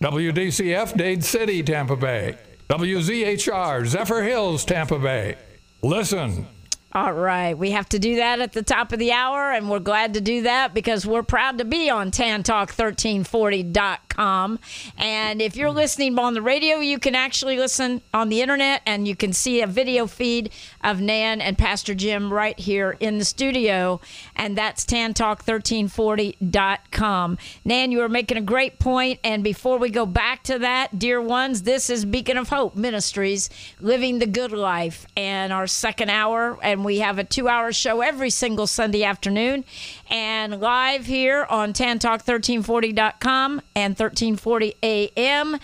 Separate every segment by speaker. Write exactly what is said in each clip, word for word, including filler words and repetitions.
Speaker 1: W D C F, Dade City, Tampa Bay. W Z H R, Zephyr Hills, Tampa Bay. Listen.
Speaker 2: All right. We have to do that at the top of the hour, and we're glad to do that because we're proud to be on tan talk thirteen forty dot com. And if you're listening on the radio, you can actually listen on the internet, and you can see a video feed of Nan and Pastor Jim right here in the studio, and that's tan talk thirteen forty dot com. Nan, you were making a great point, and before we go back to that, dear ones, this is Beacon of Hope Ministries, Living the Good Life, and our second hour, and we have a two-hour show every single Sunday afternoon, and live here on tan talk thirteen forty dot com and thirteen forty A M,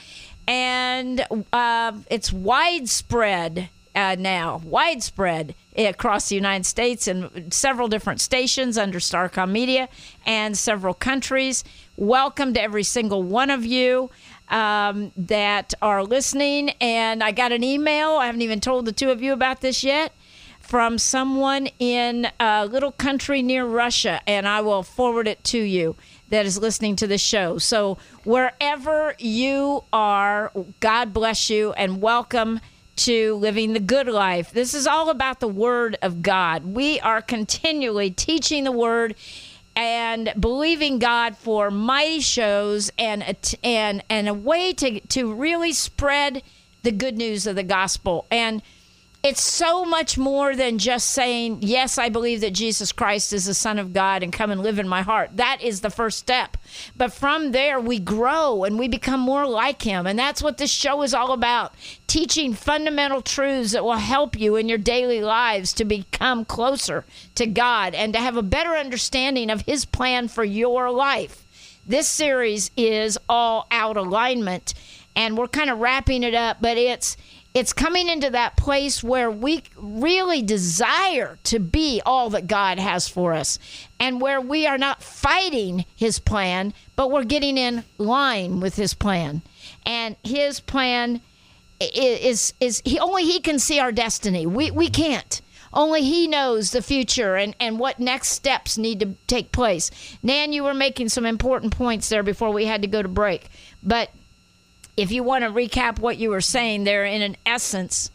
Speaker 2: and uh, it's widespread uh, now, widespread across the United States and several different stations under Starcom Media and several countries. Welcome to every single one of you um, that are listening, and I got an email. I haven't even told the two of you about this yet, from someone in a little country near Russia, and I will forward it to you, that is listening to the show. So wherever you are, God bless you, and welcome to Living the Good Life. This is all about the Word of God. We are continually teaching the Word and believing God for mighty shows and a, and, and a way to, to really spread the good news of the gospel. And it's so much more than just saying, yes, I believe that Jesus Christ is the Son of God and come and live in my heart. That is the first step. But from there, we grow and we become more like him. And that's what this show is all about, teaching fundamental truths that will help you in your daily lives to become closer to God and to have a better understanding of his plan for your life. This series is all out alignment, and we're kind of wrapping it up, but it's It's coming into that place where we really desire to be all that God has for us, and where we are not fighting his plan, but we're getting in line with his plan. And his plan is, is, is he, only he can see our destiny. We, we can't. Only he knows the future and, and what next steps need to take place. Nan, you were making some important points there before we had to go to break. But if you want to recap what you were saying there, in an essence,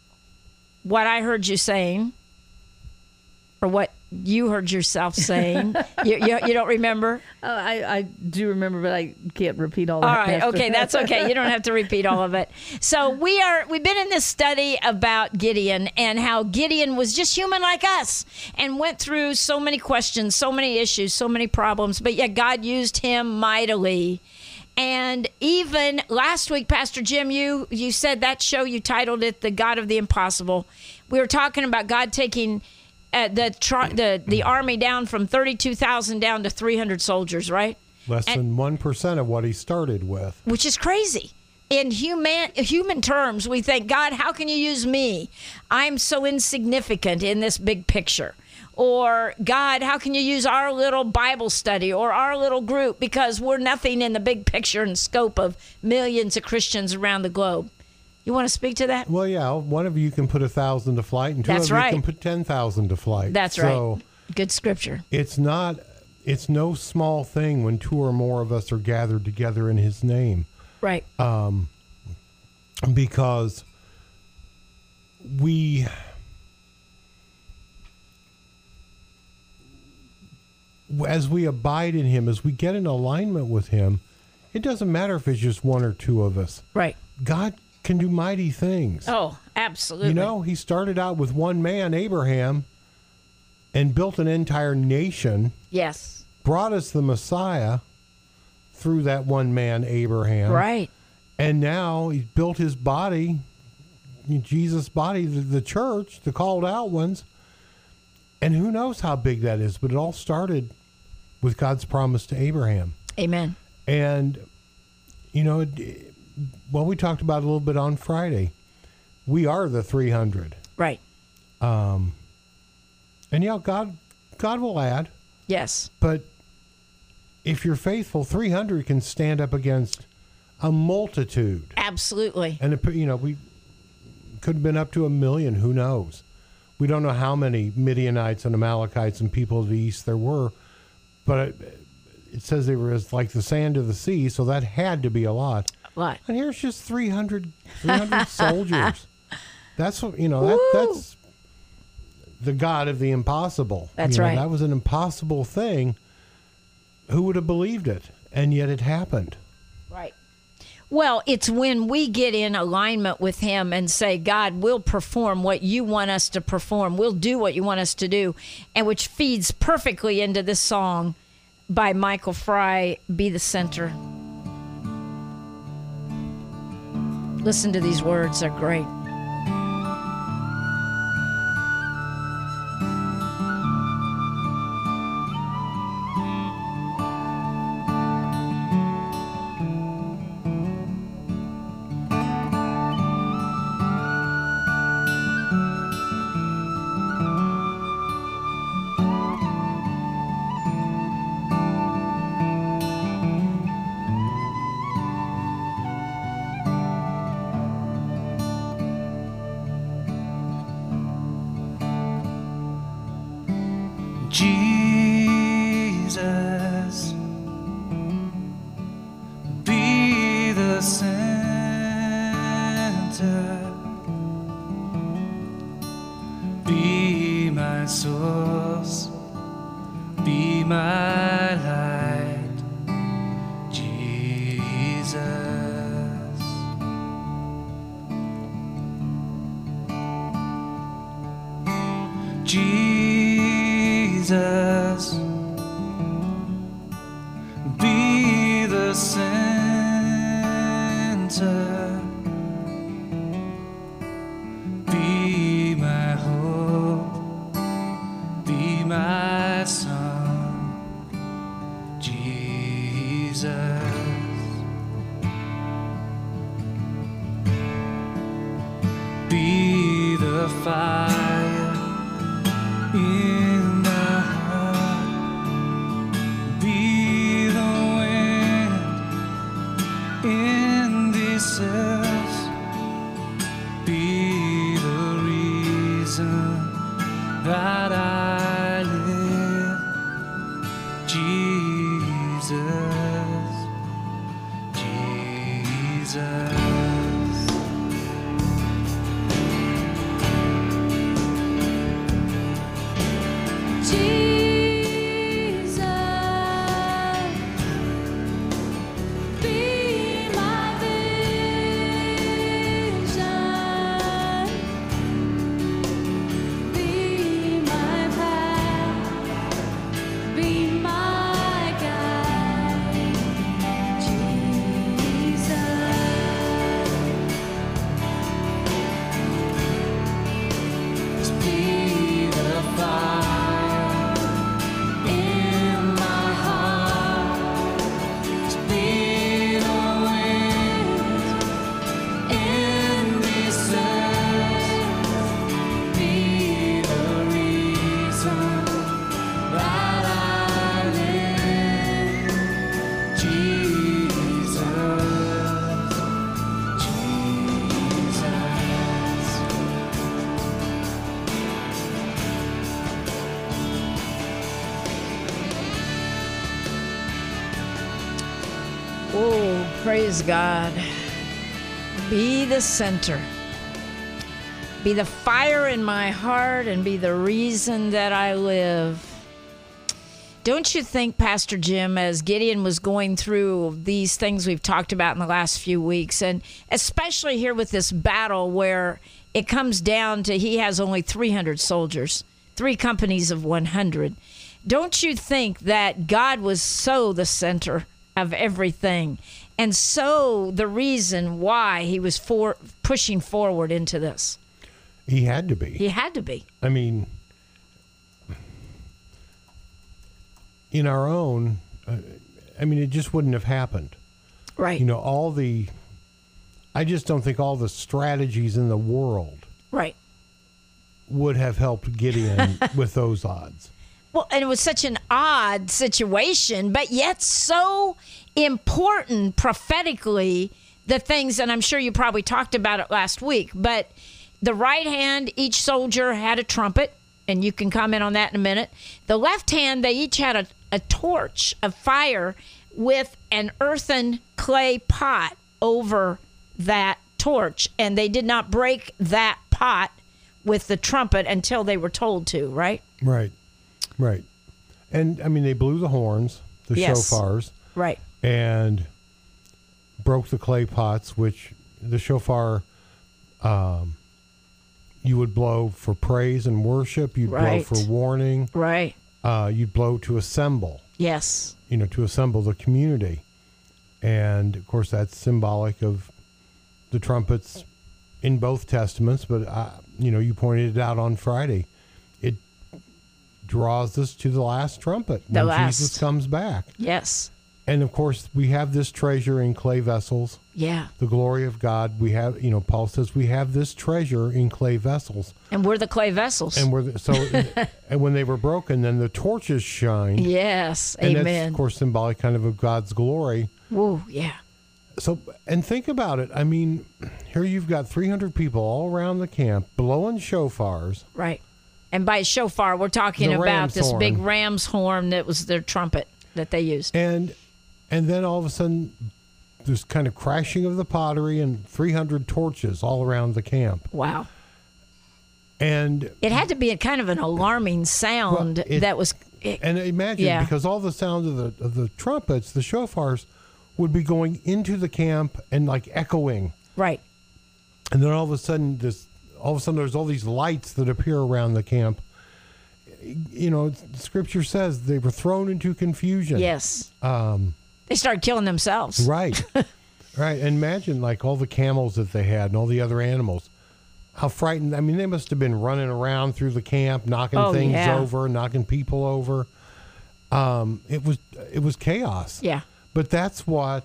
Speaker 2: what I heard you saying, or what you heard yourself saying, you, you, you don't remember?
Speaker 3: Oh, I, I do remember, but I can't repeat all of it.
Speaker 2: All right,
Speaker 3: Pastor.
Speaker 2: okay, that's okay. You don't have to repeat all of it. So we are, we've been in this study about Gideon and how Gideon was just human like us and went through so many questions, so many issues, so many problems, but yet God used him mightily. And even last week, Pastor Jim, you you said that show, you titled it "The God of the Impossible." We were talking about God taking uh, the, the the army down from thirty-two thousand down to three hundred soldiers, right?
Speaker 4: Less
Speaker 2: and,
Speaker 4: than one percent of what he started with.
Speaker 2: Which is crazy. In human human terms, we think, God, how can you use me? I'm so insignificant in this big picture. Or, God, how can you use our little Bible study or our little group, because we're nothing in the big picture and scope of millions of Christians around the globe. You want to speak to that?
Speaker 4: Well, yeah, one of you can put a thousand to flight, and two
Speaker 2: That's
Speaker 4: of you
Speaker 2: right.
Speaker 4: can put ten thousand to flight.
Speaker 2: That's
Speaker 4: so
Speaker 2: right. Good scripture.
Speaker 4: It's not, it's no small thing when two or more of us are gathered together in his name.
Speaker 2: Right.
Speaker 4: Um, because we... as we abide in him, as we get in alignment with him, it doesn't matter if it's just one or two of us.
Speaker 2: Right.
Speaker 4: God can do mighty things.
Speaker 2: Oh, absolutely.
Speaker 4: You know, he started out with one man, Abraham, and built an entire nation.
Speaker 2: Yes.
Speaker 4: Brought us the Messiah through that one man, Abraham.
Speaker 2: Right.
Speaker 4: And now he's built his body, Jesus' body, the, the church, the called out ones. And who knows how big that is, but it all started with God's promise to Abraham.
Speaker 2: Amen.
Speaker 4: And, you know, it, well, we talked about it a little bit on Friday. We are the three hundred.
Speaker 2: Right.
Speaker 4: Um, and, yeah, God, God will add.
Speaker 2: Yes.
Speaker 4: But if you're faithful, three hundred can stand up against a multitude.
Speaker 2: Absolutely.
Speaker 4: And, it, you know, we could have been up to a million. Who knows? We don't know how many Midianites and Amalekites and people of the east there were, but it says they were as like the sand of the sea, so that had to be a lot.
Speaker 2: What?
Speaker 4: And here's just three hundred, three hundred soldiers. That's what, you know, that, that's the God of the impossible.
Speaker 2: That's
Speaker 4: you know,
Speaker 2: right.
Speaker 4: That was an impossible thing. Who would have believed it? And yet it happened.
Speaker 2: Right. Well, it's when we get in alignment with him and say, God, we'll perform what you want us to perform. We'll do what you want us to do. And which feeds perfectly into this song by Michael Fry, Be the Center. Listen to these words. They're great.
Speaker 5: Jesus, be the center, be my source, be my light, Jesus. Jesus, be the center, be my hope, be my song, Jesus. Be the fire in my heart, be the wind in these sails, be the reason that I live, Jesus, Jesus.
Speaker 2: Oh, praise God. Be the center. Be the fire in my heart and be the reason that I live. Don't you think, Pastor Jim, as Gideon was going through these things we've talked about in the last few weeks, and especially here with this battle where it comes down to he has only three hundred soldiers, three companies of one hundred. Don't you think that God was so the center of everything and so the reason why he was for pushing forward into this?
Speaker 4: He had to be.
Speaker 2: He had to be.
Speaker 4: I mean, in our own, uh, I mean, it just wouldn't have happened.
Speaker 2: Right.
Speaker 4: You know, all the, I just don't think all the strategies in the world
Speaker 2: Right.
Speaker 4: would have helped Gideon with those odds.
Speaker 2: Well, and it was such an odd situation, but yet so important prophetically, the things, and I'm sure you probably talked about it last week, but the right hand, each soldier had a trumpet, and you can comment on that in a minute. The left hand, they each had a, a torch of fire with an earthen clay pot over that torch, and they did not break that pot with the trumpet until they were told to, right?
Speaker 4: Right, right. And, I mean, they blew the horns, the
Speaker 2: Yes.
Speaker 4: shofars,
Speaker 2: Right.
Speaker 4: and broke the clay pots, which the shofar um, you would blow for praise and worship. You'd
Speaker 2: Right.
Speaker 4: blow for warning.
Speaker 2: Right.
Speaker 4: Uh, you'd blow to assemble,
Speaker 2: Yes.
Speaker 4: you know, to assemble the community. And, of course, that's symbolic of the trumpets in both testaments. But, uh, you know, you pointed it out on Friday. It draws us to the last trumpet
Speaker 2: The
Speaker 4: when
Speaker 2: last.
Speaker 4: Jesus comes back.
Speaker 2: Yes.
Speaker 4: And, of course, we have this treasure in clay vessels,
Speaker 2: Yeah.
Speaker 4: the glory of God. We have, you know, Paul says we have this treasure in clay vessels.
Speaker 2: And we're the clay vessels.
Speaker 4: And we're the, so, and when they were broken, then the torches shined.
Speaker 2: yes.
Speaker 4: And
Speaker 2: Amen.
Speaker 4: that's, of course, symbolic kind of of God's glory.
Speaker 2: Woo, yeah.
Speaker 4: So, and think about it. I mean, here you've got three hundred people all around the camp blowing shofars.
Speaker 2: Right. And by shofar, we're talking
Speaker 4: The
Speaker 2: about
Speaker 4: ram's
Speaker 2: this
Speaker 4: horn.
Speaker 2: big ram's horn that was their trumpet that they used.
Speaker 4: And, and then all of a sudden, there's kind of crashing of the pottery and three hundred torches all around the camp.
Speaker 2: Wow.
Speaker 4: And
Speaker 2: It had to be a kind of an alarming sound
Speaker 4: Well, it-
Speaker 2: that was. It,
Speaker 4: And imagine,
Speaker 2: Yeah.
Speaker 4: because all the sounds of the of the trumpets, the shofars, would be going into the camp and like echoing.
Speaker 2: right.
Speaker 4: And then all of a sudden, this all of a sudden, there's all these lights that appear around the camp. You know, Scripture says they were thrown into confusion.
Speaker 2: Yes. Um, they started killing themselves.
Speaker 4: Right. Right. And imagine like all the camels that they had and all the other animals. How frightened. I mean, they must have been running around through the camp, knocking
Speaker 2: Oh,
Speaker 4: things
Speaker 2: yeah.
Speaker 4: over, knocking people over. Um, it was it was chaos.
Speaker 2: Yeah.
Speaker 4: But that's what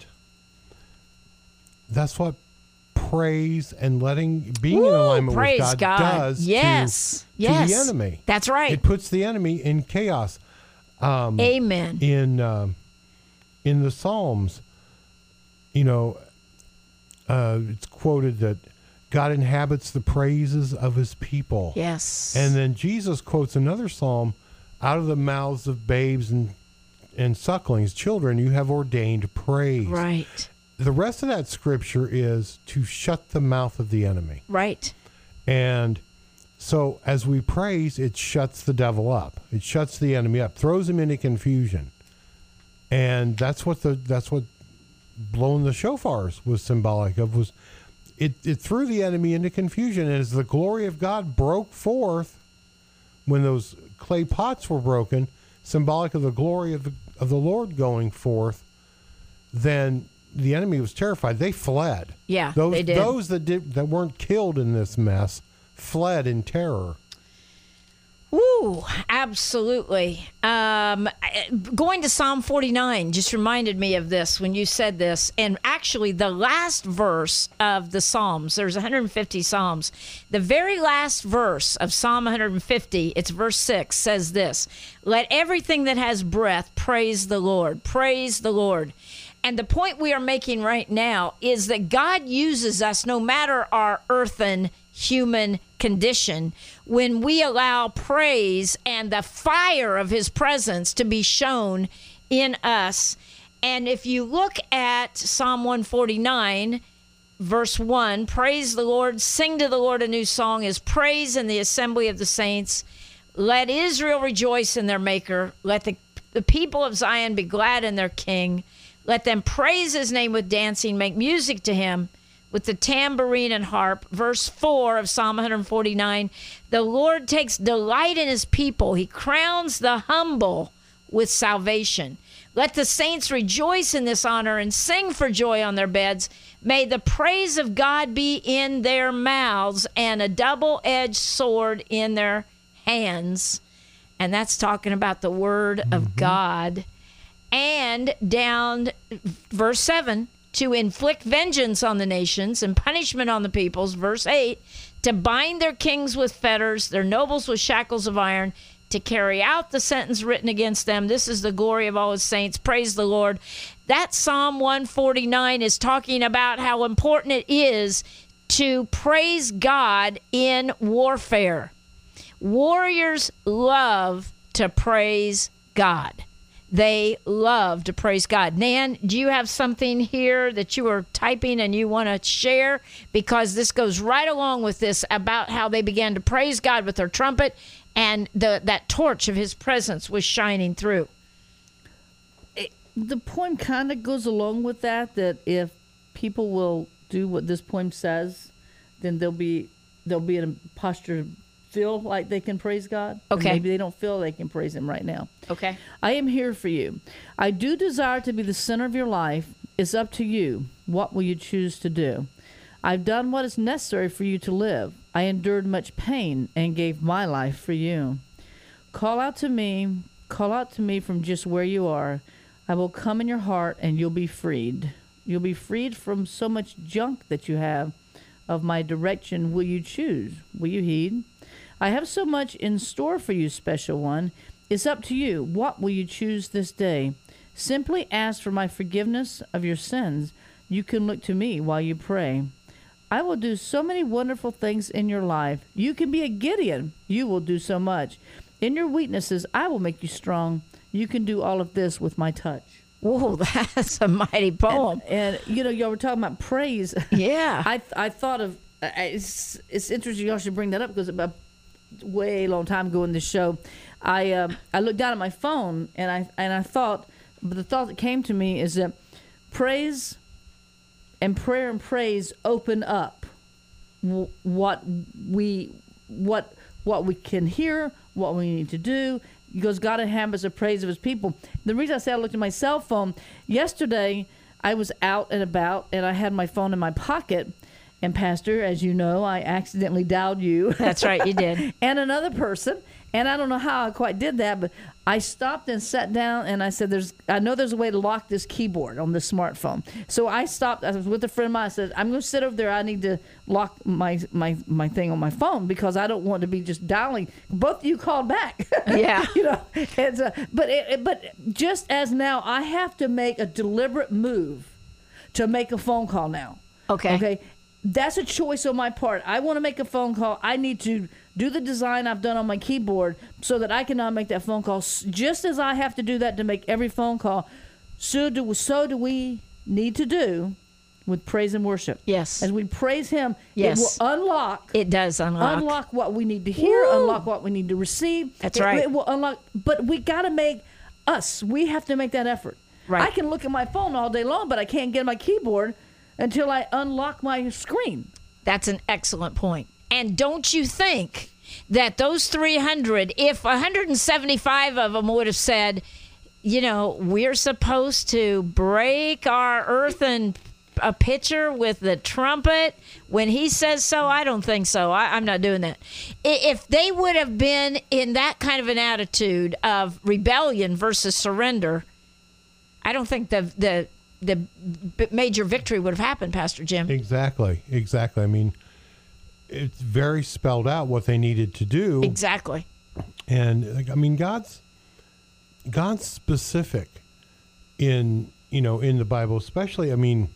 Speaker 4: that's what praise and letting being in
Speaker 2: Woo,
Speaker 4: alignment with
Speaker 2: praise
Speaker 4: God,
Speaker 2: God.
Speaker 4: does
Speaker 2: Yes.
Speaker 4: to,
Speaker 2: Yes.
Speaker 4: to the enemy.
Speaker 2: That's right.
Speaker 4: It puts the enemy in chaos.
Speaker 2: Amen.
Speaker 4: In uh, in the Psalms, you know, uh, it's quoted that God inhabits the praises of his people.
Speaker 2: Yes.
Speaker 4: And then Jesus quotes another psalm, out of the mouths of babes and and sucklings, children, you have ordained praise.
Speaker 2: right.
Speaker 4: The rest of that scripture is to shut the mouth of the enemy.
Speaker 2: Right.
Speaker 4: And so as we praise, it shuts the devil up. It shuts the enemy up, throws him into confusion. And that's what the that's what blowing the shofars was symbolic of, was it, it threw the enemy into confusion. And as the glory of God broke forth, when those clay pots were broken, symbolic of the glory of the, of the Lord going forth, then the enemy was terrified. They fled.
Speaker 2: Yeah,
Speaker 4: those,
Speaker 2: they did.
Speaker 4: Those that did that weren't killed in this mess fled in terror.
Speaker 2: Woo, absolutely. Um, I- going to Psalm forty-nine just reminded me of this when you said this. And actually, the last verse of the Psalms, there's one hundred fifty Psalms. The very last verse of Psalm one hundred fifty, it's verse six, says this: "Let everything that has breath praise the Lord. Praise the Lord." And the point we are making right now is that God uses us, no matter our earthen human condition, when we allow praise and the fire of his presence to be shown in us. And if you look at Psalm one forty-nine, verse one, praise the Lord, sing to the Lord a new song, his praise in the assembly of the saints. Let Israel rejoice in their maker. Let the, the people of Zion be glad in their king. Let them praise his name with dancing, make music to him with the tambourine and harp. Verse four of Psalm one forty-nine, the Lord takes delight in his people. He crowns the humble with salvation. Let the saints rejoice in this honor and sing for joy on their beds. May the praise of God be in their mouths and a double-edged sword in their hands. And that's talking about the word of mm-hmm. God. And down verse seven, to inflict vengeance on the nations and punishment on the peoples. Verse eight, to bind their kings with fetters, their nobles with shackles of iron, to carry out the sentence written against them. This is the glory of all his saints. Praise the Lord. That Psalm one forty-nine is talking about how important it is to praise God in warfare. Warriors love to praise God. they love to praise God. Nan, do you have something here that you are typing and you want to share? Because this goes right along with this about how they began to praise God with their trumpet, and the that torch of his presence was shining through.
Speaker 3: The poem kind of goes along with that, that if people will do what this poem says, then they'll be they'll be in a posture to feel like they can praise God.
Speaker 2: Okay.
Speaker 3: And maybe they don't feel they can praise him right now.
Speaker 2: Okay.
Speaker 3: I am here for you. I do desire to be the center of your life. It's up to you. What will you choose to do? I've done what is necessary for you to live. I endured much pain and gave my life for you. Call out to me. Call out to me from just where you are. I will come in your heart and you'll be freed. You'll be freed from so much junk that you have. Of my direction will you choose? Will you heed? I have so much in store for you, special one. It's up to you. What will you choose this day? Simply ask for my forgiveness of your sins. You can look to me while you pray. I will do so many wonderful things in your life. You can be a Gideon. You will do so much. In your weaknesses, I will make you strong. You can do all of this with my touch.
Speaker 2: Whoa, that's a mighty poem.
Speaker 3: And, and you know, y'all were talking about praise.
Speaker 2: Yeah.
Speaker 3: I I thought of, uh, it's, it's interesting y'all should bring that up because about way long time ago in this show, I uh, I looked down at my phone and I and I thought, but the thought that came to me is that praise and prayer and praise open up w- what we what what we can hear, what we need to do. Because God inhabits the praise of his people. The reason I say I looked at my cell phone, yesterday I was out and about and I had my phone in my pocket. And Pastor, as you know, I accidentally dialed you.
Speaker 2: That's right, you did.
Speaker 3: And another person. And I don't know how I quite did that, but I stopped and sat down and I said, "There's, I know there's a way to lock this keyboard on this smartphone." So I stopped. I was with a friend of mine. I said, "I'm going to sit over there. I need to lock my, my, my thing on my phone because I don't want to be just dialing." Both of you called back.
Speaker 2: Yeah.
Speaker 3: You know, and, uh, but, it, but just as now, I have to make a deliberate move to make a phone call now.
Speaker 2: Okay.
Speaker 3: Okay. That's a choice on my part. I want to make a phone call. I need to do the design I've done on my keyboard so that I can now make that phone call. Just as I have to do that to make every phone call, so do, so do we need to do with praise and worship.
Speaker 2: Yes.
Speaker 3: As we praise him,
Speaker 2: Yes.
Speaker 3: it will unlock.
Speaker 2: It does unlock.
Speaker 3: Unlock what we need to hear,
Speaker 2: Woo.
Speaker 3: unlock what we need to receive.
Speaker 2: That's
Speaker 3: It-
Speaker 2: right.
Speaker 3: It will unlock, but we got to make us, we have to make that effort.
Speaker 2: Right.
Speaker 3: I can look at my phone all day long, but I can't get my keyboard until I unlock my screen.
Speaker 2: That's an excellent point. And don't you think that those three hundred, if one hundred seventy-five of them would have said, you know, we're supposed to break our earthen a pitcher with the trumpet when he says so, I don't think so. I, I'm not doing that. I- If they would have been in that kind of an attitude of rebellion versus surrender, I don't think the the the b- major victory would have happened, Pastor Jim.
Speaker 4: Exactly, exactly. I mean, it's very spelled out what they needed to do.
Speaker 2: Exactly.
Speaker 4: And like, I mean, God's God's specific in you know in the Bible, especially. I mean,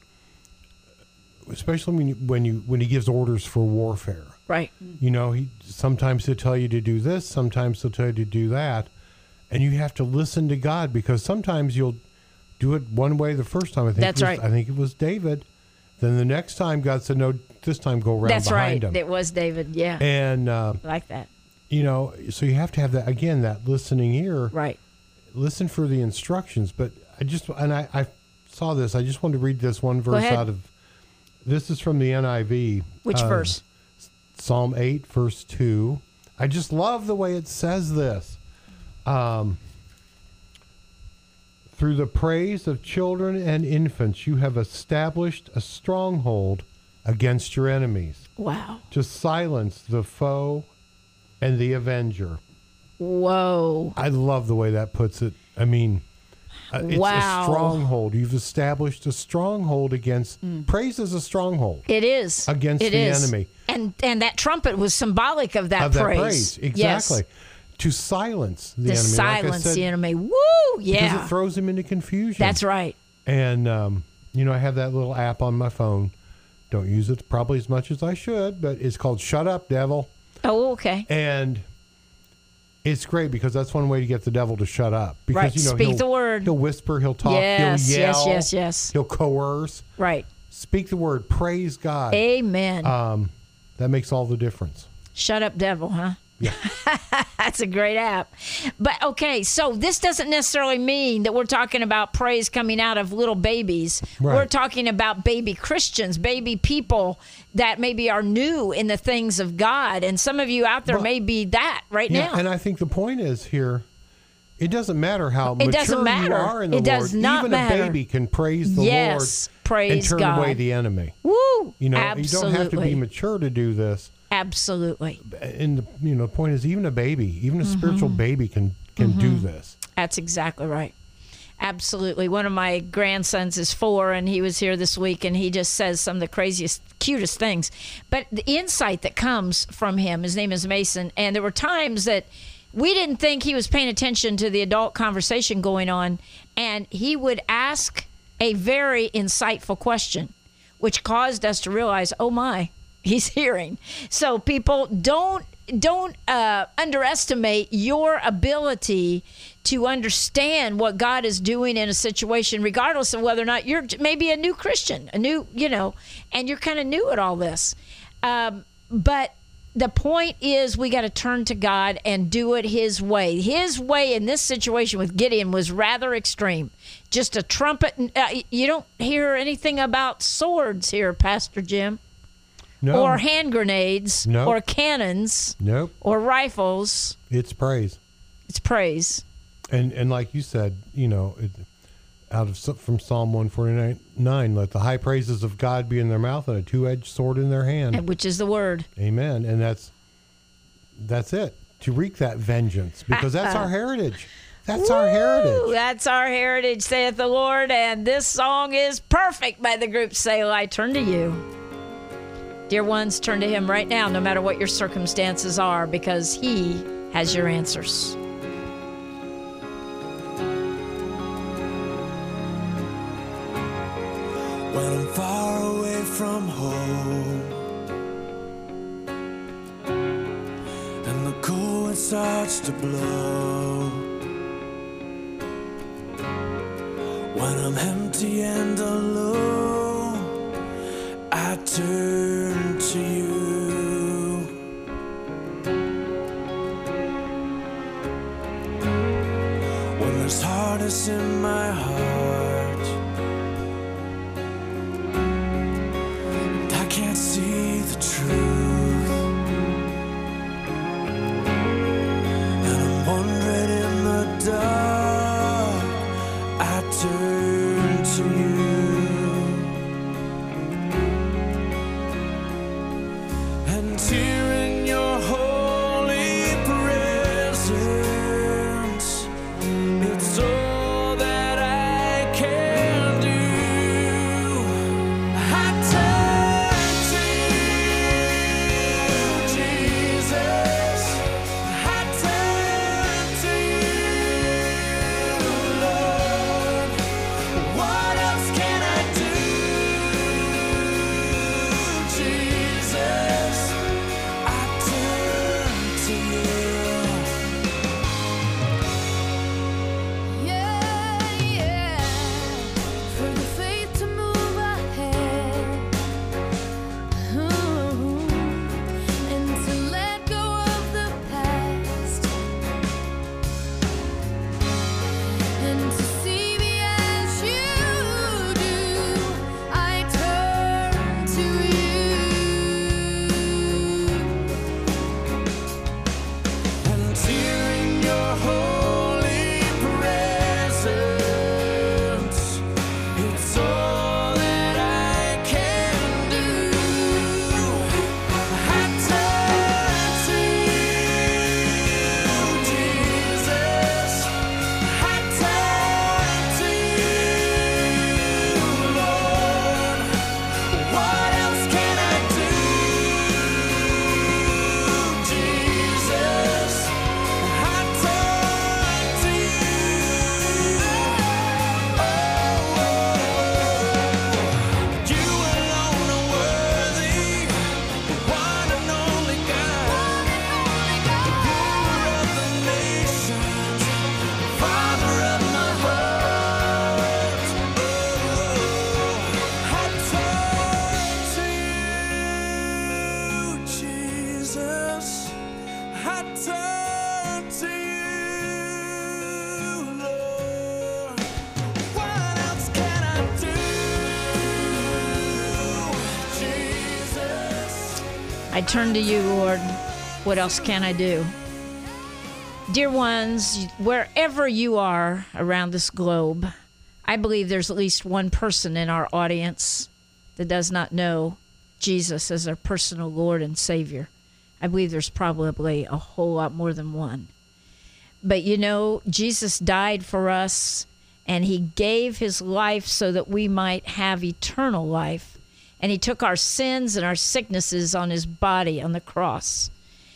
Speaker 4: especially when you, when you when He gives orders for warfare.
Speaker 2: Right.
Speaker 4: You know, He sometimes He'll tell you to do this, sometimes He'll tell you to do that, and you have to listen to God because sometimes you'll do it one way the first time. I think
Speaker 2: That's
Speaker 4: it was,
Speaker 2: right.
Speaker 4: I think it was David. Then the next time God said, "No, this time go around
Speaker 2: That's
Speaker 4: behind
Speaker 2: right.
Speaker 4: him."
Speaker 2: It was David. Yeah.
Speaker 4: And uh,
Speaker 2: I like that.
Speaker 4: you know, so you have to have that again, that listening ear.
Speaker 2: Right.
Speaker 4: Listen for the instructions. But I just and I, I saw this. I just wanted to read this one verse
Speaker 2: ahead.
Speaker 4: out of. This is from the N I V.
Speaker 2: Which
Speaker 4: uh,
Speaker 2: verse?
Speaker 4: Psalm eight, verse two. I just love the way it says this. Um, Through the praise of children and infants, you have established a stronghold against your enemies
Speaker 2: Wow.
Speaker 4: to silence the foe and the avenger.
Speaker 2: Whoa.
Speaker 4: I love the way that puts it. I mean, uh, it's
Speaker 2: Wow.
Speaker 4: a stronghold. You've established a stronghold against. Praise is a stronghold
Speaker 2: It is.
Speaker 4: against
Speaker 2: It
Speaker 4: the
Speaker 2: is.
Speaker 4: enemy.
Speaker 2: And and that trumpet was symbolic of that
Speaker 4: of that
Speaker 2: praise.
Speaker 4: praise.
Speaker 2: Yes.
Speaker 4: Exactly. To silence the
Speaker 2: To
Speaker 4: enemy.
Speaker 2: silence
Speaker 4: like I said,
Speaker 2: the enemy. Woo!
Speaker 4: because
Speaker 2: Yeah.
Speaker 4: it throws him into confusion.
Speaker 2: That's right.
Speaker 4: And, um, you know, I have that little app on my phone. Don't use it probably as much as I should, but it's called Shut Up, Devil.
Speaker 2: Oh, okay.
Speaker 4: And It's great because that's one way to get the devil to shut up. Because,
Speaker 2: Right.
Speaker 4: you know,
Speaker 2: Speak
Speaker 4: he'll,
Speaker 2: the word.
Speaker 4: He'll whisper, he'll talk,
Speaker 2: Yes,
Speaker 4: he'll
Speaker 2: yes,
Speaker 4: yell.
Speaker 2: yes, yes.
Speaker 4: He'll coerce.
Speaker 2: Right.
Speaker 4: Speak the word. Praise God.
Speaker 2: Amen.
Speaker 4: Um, that makes all the difference.
Speaker 2: Shut up, devil, huh?
Speaker 4: Yeah.
Speaker 2: That's a great app. But okay, so this doesn't necessarily mean that we're talking about praise coming out of little babies.
Speaker 4: Right.
Speaker 2: We're talking about baby Christians, baby people that maybe are new in the things of God. And some of you out there
Speaker 4: Well,
Speaker 2: may be that right
Speaker 4: Yeah,
Speaker 2: now.
Speaker 4: and I think the point is here, it doesn't matter how
Speaker 2: It
Speaker 4: mature
Speaker 2: doesn't matter.
Speaker 4: you are in the
Speaker 2: It does
Speaker 4: Lord.
Speaker 2: not
Speaker 4: Even
Speaker 2: matter.
Speaker 4: a baby can praise the
Speaker 2: Yes,
Speaker 4: Lord
Speaker 2: praise
Speaker 4: and turn
Speaker 2: God.
Speaker 4: away the enemy.
Speaker 2: Woo!
Speaker 4: You know,
Speaker 2: Absolutely.
Speaker 4: you don't have to be mature to do this.
Speaker 2: Absolutely.
Speaker 4: And the, you know, the point is, even a baby, even a
Speaker 2: Mm-hmm.
Speaker 4: spiritual baby can can do this.
Speaker 2: That's exactly right. Absolutely. One of my grandsons is four, and he was here this week, and he just says some of the craziest, cutest things. But the insight that comes from him, his name is Mason, and there were times that we didn't think he was paying attention to the adult conversation going on, and he would ask a very insightful question, which caused us to realize, oh my, he's hearing. So people, don't don't uh, underestimate your ability to understand what God is doing in a situation, regardless of whether or not you're maybe a new Christian, a new, you know, and you're kind of new at all this. Um, but the point is, we got to turn to God and do it His way. His way in this situation with Gideon was rather extreme. Just a trumpet. Uh, you don't hear anything about swords here, Pastor Jim.
Speaker 4: No,
Speaker 2: Or hand grenades,
Speaker 4: Nope.
Speaker 2: or cannons,
Speaker 4: nope.
Speaker 2: or rifles.
Speaker 4: It's praise.
Speaker 2: It's praise.
Speaker 4: And and like you said, you know, it, out of from Psalm one forty-nine, let the high praises of God be in their mouth and a two-edged sword in their hand.
Speaker 2: And which is the word.
Speaker 4: Amen. And that's that's it. To wreak that vengeance, because that's our heritage. That's our
Speaker 2: Woo!
Speaker 4: heritage.
Speaker 2: That's our heritage, saith the Lord. And this song is perfect by the group Selah. I turn to you. Dear ones, turn to Him right now, no matter what your circumstances are, because He has your answers.
Speaker 5: When I'm far away from home and the cold wind starts to blow, when I'm empty and alone, I turn to you. When there's hardness in my heart and I can't see the truth, and I'm wandering in the dark, I turn to you. And here in your holy presence, it's all that I can do. I turn to you, Jesus. I turn to you, Lord. What else can I do, Jesus? I turn to you.
Speaker 6: Yeah, yeah. For the faith to move ahead, Ooh. And to let go of the past, and to see me as you do. I turn to you.
Speaker 5: And here in your holy presence, it's all that I can do. I turn to you, Jesus. I turn to you, Lord. What else can
Speaker 2: I turn to you, Lord. What else can I do? Dear ones, wherever you are around this globe, I believe there's at least one person in our audience that does not know Jesus as their personal Lord and Savior. I believe there's probably a whole lot more than one. But you know, Jesus died for us, and he gave his life so that we might have eternal life. And he took our sins and our sicknesses on his body on the cross.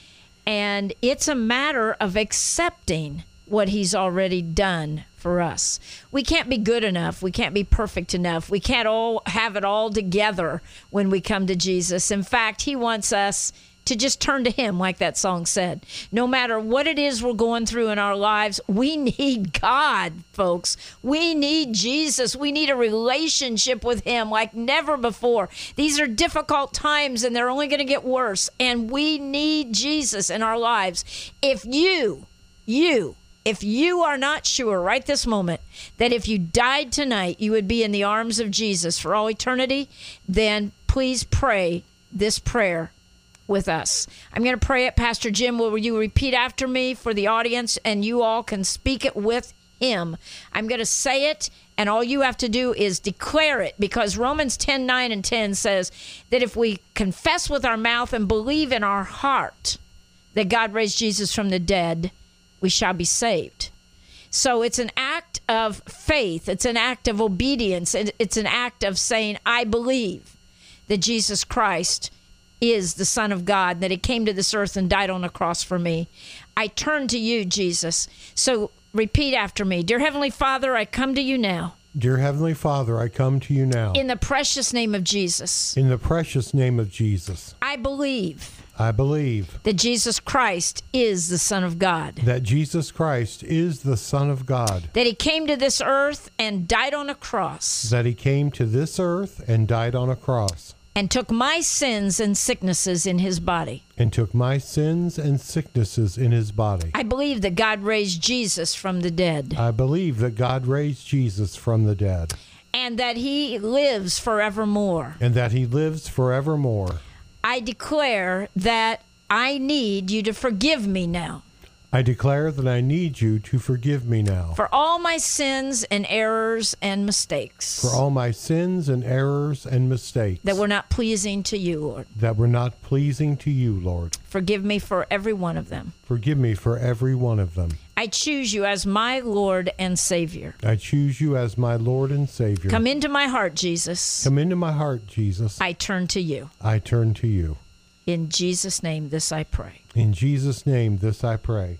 Speaker 2: And it's a matter of accepting what he's already done for us. We can't be good enough. We can't be perfect enough. We can't all have it all together when we come to Jesus. In fact, he wants us to just turn to him, like that song said. No matter what it is we're going through in our lives, we need God, folks. We need Jesus. We need a relationship with him like never before. These are difficult times, and they're only going to get worse, and we need Jesus in our lives. If you, you, if you are not sure right this moment that if you died tonight, you would be in the arms of Jesus for all eternity, then please pray this prayer with us. I'm going to pray it. Pastor Jim, will you repeat after me for the audience, and you all can speak it with him? I'm going to say it, and all you have to do is declare it, because Romans ten, nine, and ten says that if we confess with our mouth and believe in our heart that God raised Jesus from the dead, we shall be saved. So it's an act of faith. It's an act of obedience. It's an act of saying, I believe that Jesus Christ is the Son of God, that he came to this earth and died on the cross for me. I turn to you, Jesus. So repeat after me. Dear Heavenly Father, I come to you now.
Speaker 4: Dear Heavenly Father, I come to you now.
Speaker 2: In the precious name of Jesus.
Speaker 4: In the precious name of Jesus.
Speaker 2: I believe.
Speaker 4: I believe.
Speaker 2: That Jesus Christ is the Son of God.
Speaker 4: That Jesus Christ is the Son of God.
Speaker 2: That he came to this earth and died on a cross.
Speaker 4: That he came to this earth and died on a cross.
Speaker 2: And took my sins and sicknesses in his body.
Speaker 4: And took my sins and sicknesses in his body.
Speaker 2: I believe that God raised Jesus from the dead.
Speaker 4: I believe that God raised Jesus from the dead.
Speaker 2: And that he lives forevermore.
Speaker 4: And that he lives forevermore.
Speaker 2: I declare that I need you to forgive me now.
Speaker 4: I declare that I need you to forgive me now.
Speaker 2: For all my sins and errors and mistakes.
Speaker 4: For all my sins and errors and mistakes.
Speaker 2: That were not pleasing to you, Lord.
Speaker 4: That were not pleasing to you, Lord.
Speaker 2: Forgive me for every one of them.
Speaker 4: Forgive me for every one of them.
Speaker 2: I choose you as my Lord and Savior.
Speaker 4: I choose you as my Lord and Savior.
Speaker 2: Come into my heart, Jesus.
Speaker 4: Come into my heart, Jesus.
Speaker 2: I turn to you.
Speaker 4: I turn to you.
Speaker 2: In Jesus' name, this I pray.
Speaker 4: In Jesus' name, this I pray.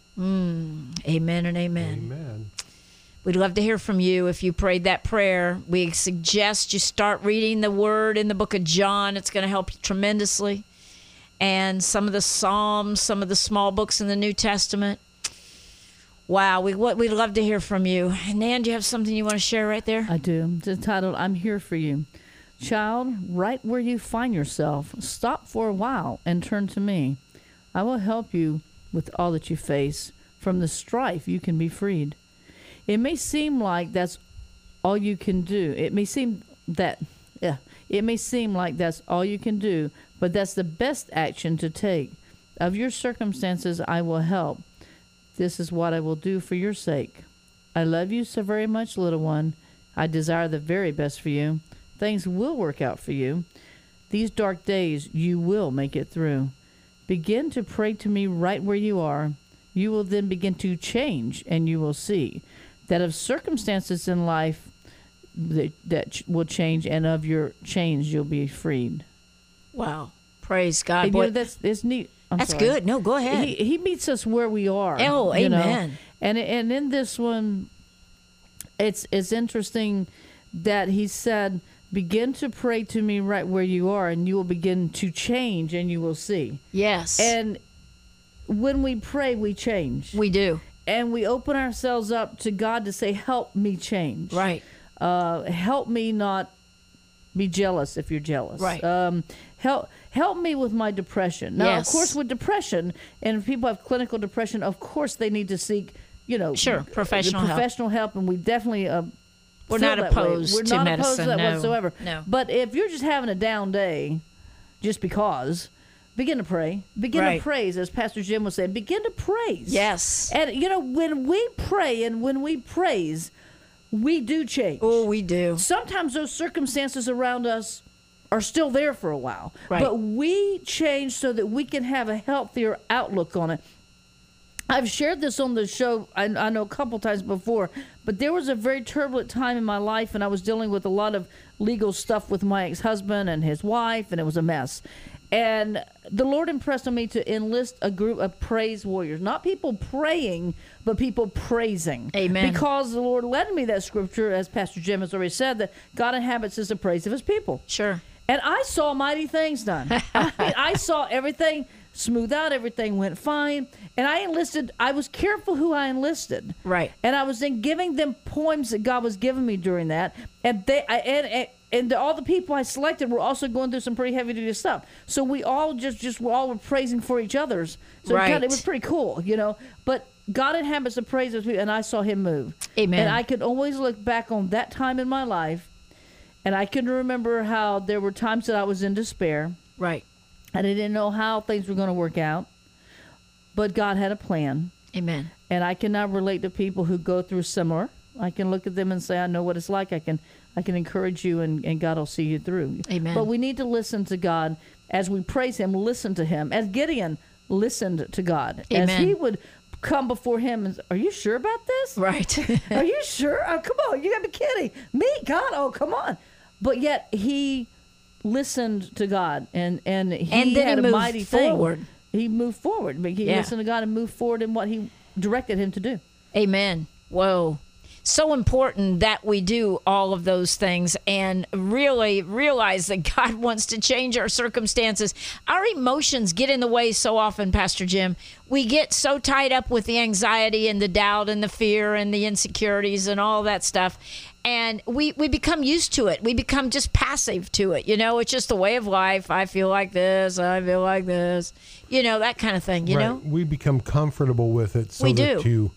Speaker 2: Mm, amen and amen.
Speaker 4: Amen.
Speaker 2: We'd love to hear from you if you prayed that prayer. We suggest you start reading the Word in the book of John. It's going to help you tremendously. And some of the Psalms, some of the small books in the New Testament. Wow, we, we'd love to hear from you. Nan, do you have something you want to share right there?
Speaker 3: I do. It's entitled, I'm Here for You. Child, right where you find yourself, stop for a while and turn to me. I will help you with all that you face. From the strife, you can be freed. It may seem like that's all you can do. It may seem that, yeah, it may seem like that's all you can do, but that's the best action to take. Of your circumstances, I will help. This is what I will do for your sake. I love you so very much, little one. I desire the very best for you. Things will work out for you. These dark days, you will make it through. Begin to pray to me right where you are. You will then begin to change, and you will see that of circumstances in life that, that will change, and of your change, you'll be freed.
Speaker 2: Wow. Praise God.
Speaker 3: And,
Speaker 2: Boy,
Speaker 3: you know, that's, that's neat. I'm
Speaker 2: that's
Speaker 3: sorry.
Speaker 2: good. No, go ahead.
Speaker 3: He, he meets us where we are.
Speaker 2: Oh,
Speaker 3: you know?
Speaker 2: amen.
Speaker 3: And and in this one, it's it's interesting that he said, begin to pray to me right where you are, and you will begin to change, and you will see.
Speaker 2: Yes.
Speaker 3: And when we pray, we change.
Speaker 2: We do.
Speaker 3: And we open ourselves up to God to say, help me change.
Speaker 2: Right.
Speaker 3: Uh, help me not be jealous if you're jealous.
Speaker 2: Right.
Speaker 3: Um, help help me with my depression. Now,
Speaker 2: Yes.
Speaker 3: of course, with depression, and if people have clinical depression, of course they need to seek, you know,
Speaker 2: Sure, professional help.
Speaker 3: professional help. And we definitely uh,
Speaker 2: We're
Speaker 3: feel
Speaker 2: not
Speaker 3: that way.
Speaker 2: opposed
Speaker 3: We're
Speaker 2: to
Speaker 3: not opposed
Speaker 2: medicine,
Speaker 3: to that
Speaker 2: no.
Speaker 3: whatsoever.
Speaker 2: No.
Speaker 3: But if you're just having a down day, just because, begin to pray. Begin
Speaker 2: Right.
Speaker 3: to praise, as Pastor Jim was saying. Begin to praise.
Speaker 2: Yes.
Speaker 3: And, you know, when we pray and when we praise, we do change.
Speaker 2: Oh, we do.
Speaker 3: Sometimes those circumstances around us are still there for a while.
Speaker 2: Right.
Speaker 3: But we change so that we can have a healthier outlook on it. I've shared this on the show, I, I know, a couple times before, but there was a very turbulent time in my life, and I was dealing with a lot of legal stuff with my ex-husband and his wife, and it was a mess. And the Lord impressed on me to enlist a group of praise warriors, not people praying, but people praising.
Speaker 2: Amen.
Speaker 3: Because the Lord led me that scripture, as Pastor Jim has already said, that God inhabits is the praise of his people.
Speaker 2: Sure.
Speaker 3: And I saw mighty things done. I mean, I saw everything smooth out. Everything went fine. And I enlisted, I was careful who I enlisted.
Speaker 2: Right.
Speaker 3: And I was then giving them poems that God was giving me during that. And they, I, and, and, and all the people I selected were also going through some pretty heavy duty stuff. So we all just, just were all were praising for each other's. So
Speaker 2: Right.
Speaker 3: it, kind of, it was pretty cool, you know. But God inhabits the praise of people, and I saw him move.
Speaker 2: Amen.
Speaker 3: And I could always look back on that time in my life, and I can remember how there were times that I was in despair.
Speaker 2: Right.
Speaker 3: And I didn't know how things were going to work out. But God had a plan.
Speaker 2: Amen.
Speaker 3: And I can now relate to people who go through similar. I can look at them and say, I know what it's like. I can I can encourage you, and, and God will see you through.
Speaker 2: Amen.
Speaker 3: But we need to listen to God. As we praise him, listen to him. As Gideon listened to God.
Speaker 2: Amen.
Speaker 3: As he would come before him and say, are you sure about this?
Speaker 2: Right.
Speaker 3: Are you sure? Oh, come on. You got to be kidding. Me? God? Oh, come on. But yet he listened to God, and, and he
Speaker 2: And then he
Speaker 3: had a
Speaker 2: moved
Speaker 3: mighty
Speaker 2: forward.
Speaker 3: thing. He moved forward. But he
Speaker 2: Yeah.
Speaker 3: listened to God and moved forward in what he directed him to do.
Speaker 2: Amen. Whoa. So important that we do all of those things and really realize that God wants to change our circumstances. Our emotions get in the way so often, Pastor Jim. We get so tied up with the anxiety and the doubt and the fear and the insecurities and all that stuff. And we, we become used to it. We become just passive to it. You know, it's just the way of life. I feel like this. I feel like this. You know, that kind of thing, you
Speaker 4: right.
Speaker 2: know?
Speaker 4: We become comfortable with it so
Speaker 2: We
Speaker 4: that
Speaker 2: do.
Speaker 4: to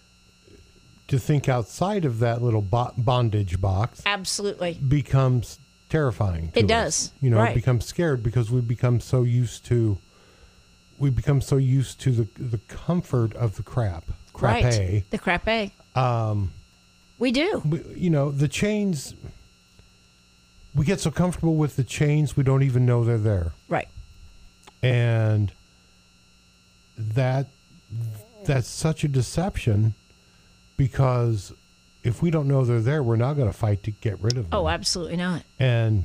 Speaker 4: to think outside of that little bo- bondage box
Speaker 2: Absolutely.
Speaker 4: becomes terrifying to
Speaker 2: It
Speaker 4: us.
Speaker 2: does.
Speaker 4: You know,
Speaker 2: Right.
Speaker 4: it becomes scared because we become so used to we become so used to the the comfort of the crap. Crape.
Speaker 2: Right. The crape. Um, we do.
Speaker 4: We, you know, the chains we get so comfortable with the chains we don't even know they're there.
Speaker 2: Right.
Speaker 4: And that that's such a deception, because if we don't know they're there, we're not going to fight to get rid of them.
Speaker 2: Oh, absolutely not.
Speaker 4: And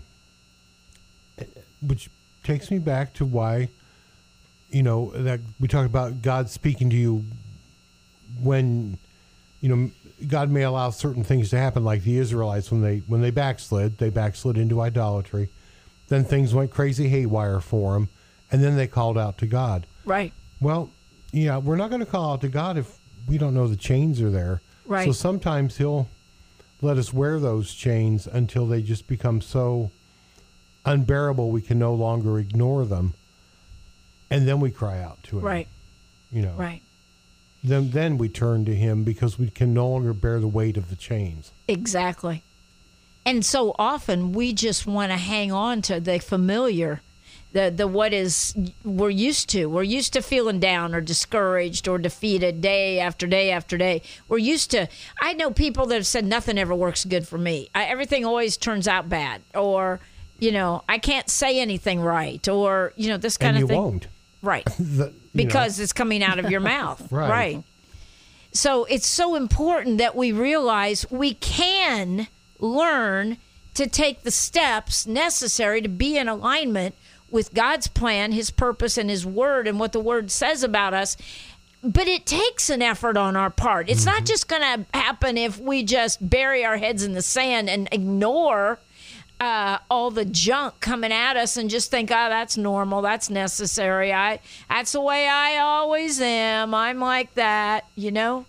Speaker 4: which takes me back to why, you know, that we talked about God speaking to you when, you know, God may allow certain things to happen, like the Israelites when they when they backslid, they backslid into idolatry. Then things went crazy haywire for them, and then they called out to God.
Speaker 2: Right.
Speaker 4: Well, yeah, we're not going to call out to God if we don't know the chains are there.
Speaker 2: Right.
Speaker 4: So sometimes he'll let us wear those chains until they just become so unbearable we can no longer ignore them. And then we cry out to him.
Speaker 2: Right.
Speaker 4: You know.
Speaker 2: Right.
Speaker 4: Then then we turn to him because we can no longer bear the weight of the chains.
Speaker 2: Exactly. And so often we just want to hang on to the familiar, the the what is we're used to. We're used to feeling down or discouraged or defeated day after day after day. We're used to, I know people that have said nothing ever works good for me. I, everything always turns out bad, or, you know, I can't say anything right, or, you know, this kind
Speaker 4: and
Speaker 2: of
Speaker 4: you
Speaker 2: thing.
Speaker 4: won't.
Speaker 2: Right.
Speaker 4: The- you
Speaker 2: Because
Speaker 4: know.
Speaker 2: it's coming out of your mouth.
Speaker 4: Right.
Speaker 2: Right. So it's so important that we realize we can learn to take the steps necessary to be in alignment with God's plan, his purpose, and his word, and what the word says about us. But it takes an effort on our part. It's not just going to happen if we just bury our heads in the sand and ignore uh, all the junk coming at us and just think, oh, that's normal, that's necessary. I that's the way I always am. I'm like that, you know.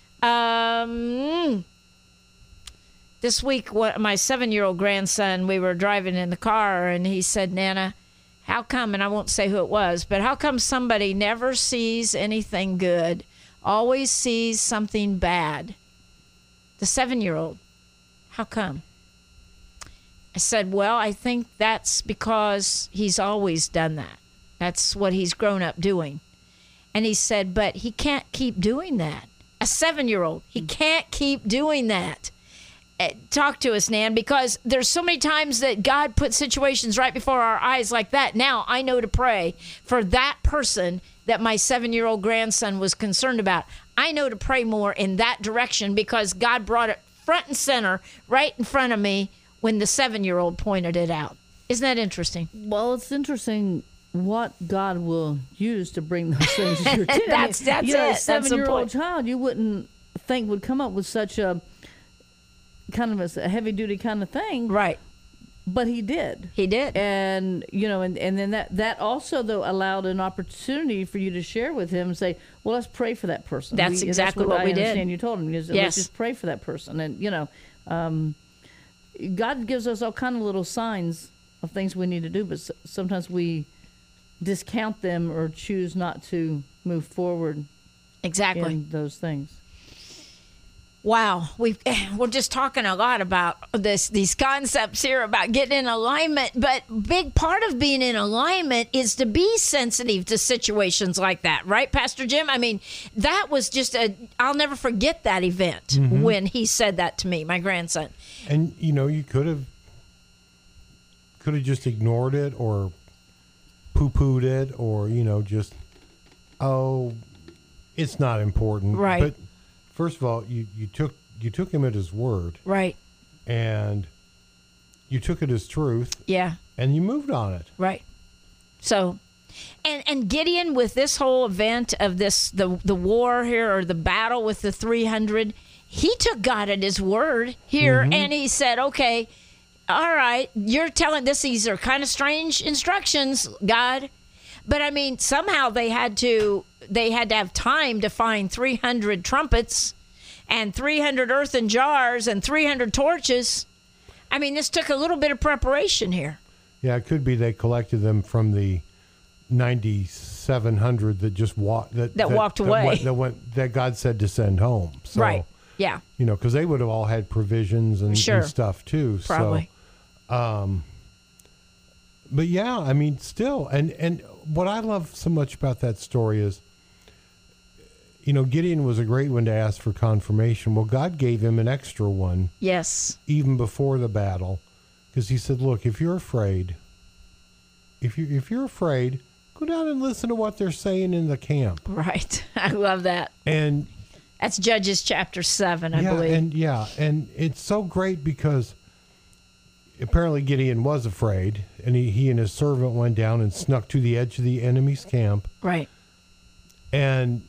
Speaker 2: Um, this week, what, my seven-year-old grandson, we were driving in the car, and he said, Nana, how come, and I won't say who it was, but how come somebody never sees anything good, always sees something bad? The seven-year-old. How come? I said, well, I think that's because he's always done that. That's what he's grown up doing. And he said, but he can't keep doing that. A seven-year-old, he can't keep doing that. Uh, Talk to us, Nan, because there's so many times that God put situations right before our eyes like that. Now I know to pray for that person that my seven-year-old grandson was concerned about. I know to pray more in that direction because God brought it front and center right in front of me when the seven-year-old pointed it out. Isn't that interesting?
Speaker 3: Well, it's interesting what God will use to bring those things to your attention.
Speaker 2: That's- that's
Speaker 3: you know,
Speaker 2: it.
Speaker 3: A
Speaker 2: That's the
Speaker 3: seven-year-old
Speaker 2: point.
Speaker 3: child you wouldn't think would come up with such a kind of a heavy-duty kind of thing.
Speaker 2: Right.
Speaker 3: But he did.
Speaker 2: He did.
Speaker 3: And, you know, and, and then that, that also, though, allowed an opportunity for you to share with him and say, well, let's pray for that person.
Speaker 2: That's exactly what
Speaker 3: I
Speaker 2: we did.
Speaker 3: understand you told him. Is,
Speaker 2: Yes.
Speaker 3: Let's just pray for that person. And, you know, um, God gives us all kind of little signs of things we need to do, but s- sometimes we discount them or choose not to move forward
Speaker 2: Exactly.
Speaker 3: in those things.
Speaker 2: Wow, we we're just talking a lot about this these concepts here about getting in alignment, but big part of being in alignment is to be sensitive to situations like that, right, Pastor Jim? I mean, that was just a I'll never forget that event
Speaker 4: Mm-hmm.
Speaker 2: when he said that to me, my grandson.
Speaker 4: And you know, you could have could have just ignored it or poo-pooed it, or you know, just oh, it's not important.
Speaker 2: Right.
Speaker 4: But first of all, you, you took you took him at his word,
Speaker 2: Right.
Speaker 4: and you took it as truth,
Speaker 2: Yeah.
Speaker 4: and you moved on it.
Speaker 2: Right. So, and and Gideon with this whole event of this the the war here or the battle with the three hundred, he took God at his word here, and he said, "Okay, all right, you're telling this. These are kind of strange instructions, God, but I mean somehow they had to they had to have time to find three hundred trumpets, and three hundred earthen jars, and three hundred torches. I mean, this took a little bit of preparation here."
Speaker 4: Yeah, it could be they collected them from the ninety-seven hundred that just walked that,
Speaker 2: That walked away.
Speaker 4: went, that went that God said to send home. So,
Speaker 2: Right. Yeah.
Speaker 4: You know, because they would have all had provisions and,
Speaker 2: Sure.
Speaker 4: and stuff too.
Speaker 2: Probably.
Speaker 4: So, um, but yeah, I mean, still, and and what I love so much about that story is, you know, Gideon was a great one to ask for confirmation. Well, God gave him an extra one
Speaker 2: Yes.
Speaker 4: even before the battle, because He said, "Look, if you're afraid, if you if you're afraid, go down and listen to what they're saying in the camp."
Speaker 2: Right. I love that.
Speaker 4: And
Speaker 2: That's Judges chapter seven, I
Speaker 4: yeah,
Speaker 2: believe.
Speaker 4: and yeah, and it's so great because apparently Gideon was afraid, and he, he and his servant went down and snuck to the edge of the enemy's camp,
Speaker 2: right.
Speaker 4: and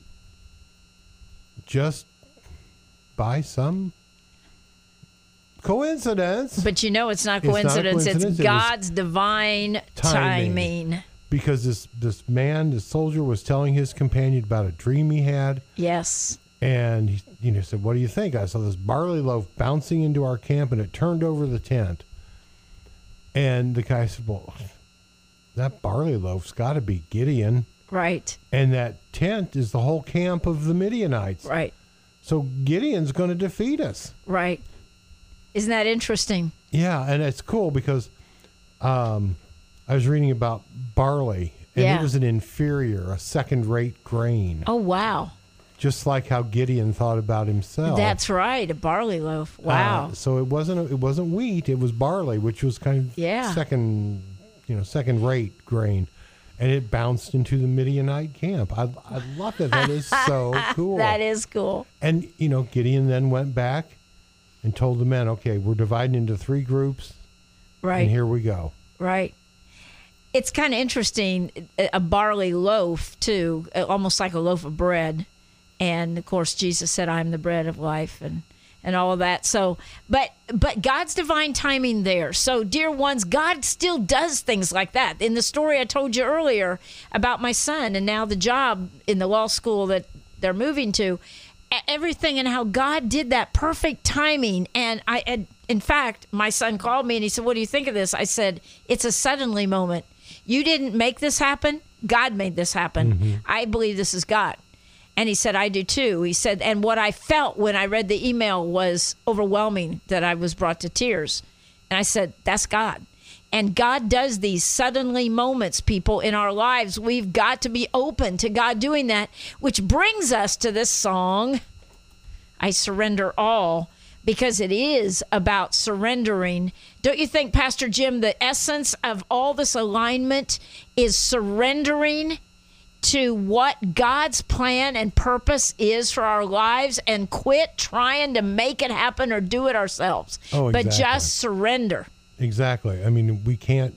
Speaker 4: just by some coincidence,
Speaker 2: But you know it's not
Speaker 4: It's not a
Speaker 2: coincidence. It's,
Speaker 4: coincidence. It was
Speaker 2: God's divine timing.
Speaker 4: timing. because this this man, this soldier, was telling his companion about a dream he had.
Speaker 2: Yes.
Speaker 4: And he, you know, said, "What do you think?" I saw this barley loaf bouncing into our camp, and it turned over the tent. And the guy said, "Well, that barley loaf's got to be Gideon,
Speaker 2: Right.
Speaker 4: and that tent is the whole camp of the Midianites.
Speaker 2: Right.
Speaker 4: So Gideon's going to defeat us."
Speaker 2: Right. Isn't that interesting?
Speaker 4: Yeah, and it's cool because um, I was reading about barley, and
Speaker 2: Yeah.
Speaker 4: it was an inferior, a second-rate grain,
Speaker 2: Oh, wow.
Speaker 4: just like how Gideon thought about himself.
Speaker 2: That's right. A barley loaf. Wow.
Speaker 4: Uh, so it wasn't it wasn't wheat; it was barley, which was kind of
Speaker 2: Yeah.
Speaker 4: second, you know, second rate grain, and it bounced into the Midianite camp. I I love it. That is so cool.
Speaker 2: That is cool.
Speaker 4: And you know, Gideon then went back and told the men, "Okay, we're dividing into three groups,
Speaker 2: Right.
Speaker 4: and here we go."
Speaker 2: Right. It's kind of interesting, a a barley loaf, too, uh, almost like a loaf of bread. And, of course, Jesus said, "I'm the bread of life," and, and all of that. So, but but God's divine timing there. So, dear ones, God still does things like that. In the story I told you earlier about my son and now the job in the law school that they're moving to, e- everything and how God did that perfect timing. And I, and in fact, my son called me and he said, "What do you think of this?" I said, "It's a suddenly moment. You didn't make this happen. God made this happen. I believe this is God." And he said, "I do too." He said, and what I felt when I read the email was overwhelming, that I was brought to tears. And I said, "That's God." And God does these suddenly moments, people, in our lives. We've got to be open to God doing that, which brings us to this song, I Surrender All, because it is about surrendering. Don't you think, Pastor Jim, the essence of all this alignment is surrendering to what God's plan and purpose is for our lives and quit trying to make it happen or do it ourselves,
Speaker 4: Oh,
Speaker 2: but
Speaker 4: exactly.
Speaker 2: just surrender.
Speaker 4: Exactly. I mean, we can't,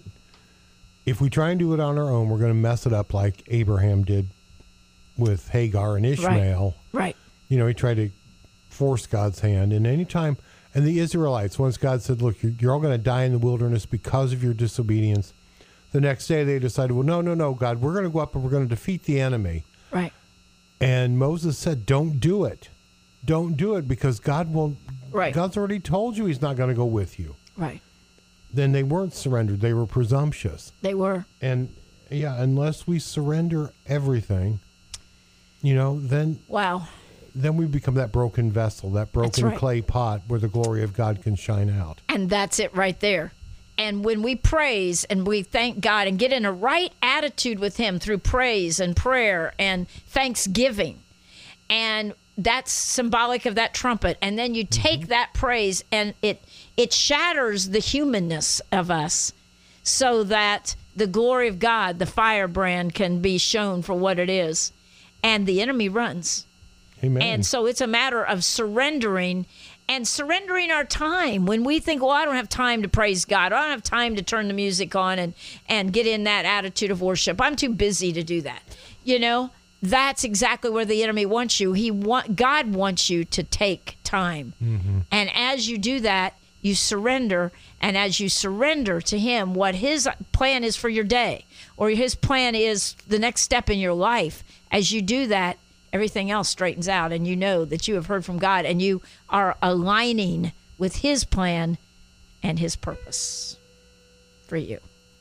Speaker 4: if we try and do it on our own, we're going to mess it up like Abraham did with Hagar and Ishmael.
Speaker 2: Right.
Speaker 4: You know, he tried to force God's hand. And anytime, and the Israelites, once God said, look, you're, you're all going to die in the wilderness because of your disobedience, the next day they decided, well, no, no, no, God, we're going to go up and we're going to defeat the enemy.
Speaker 2: Right.
Speaker 4: And Moses said, don't do it. Don't do it because God won't,
Speaker 2: Right.
Speaker 4: God's already told you he's not going to go with you.
Speaker 2: Right.
Speaker 4: Then they weren't surrendered. They were presumptuous.
Speaker 2: They were.
Speaker 4: And yeah, unless we surrender everything, you know, then
Speaker 2: Wow.
Speaker 4: then we become that broken vessel, that broken
Speaker 2: right.
Speaker 4: clay pot where the glory of God can shine out.
Speaker 2: And that's it right there. And when we praise and we thank God and get in a right attitude with him through praise and prayer and thanksgiving, and that's symbolic of that trumpet, and then you take
Speaker 4: Mm-hmm.
Speaker 2: that praise and it it shatters the humanness of us so that the glory of God, the firebrand, can be shown for what it is, and the enemy runs.
Speaker 4: Amen.
Speaker 2: And so it's a matter of surrendering and surrendering our time. When we think, well, I don't have time to praise God, I don't have time to turn the music on and, and get in that attitude of worship, I'm too busy to do that. You know, that's exactly where the enemy wants you. He want, God wants you to take time.
Speaker 4: Mm-hmm.
Speaker 2: And as you do that, you surrender. And as you surrender to him what his plan is for your day, or his plan is the next step in your life, as you do that, everything else straightens out, and you know that you have heard from God and you are aligning with his plan and his purpose for you.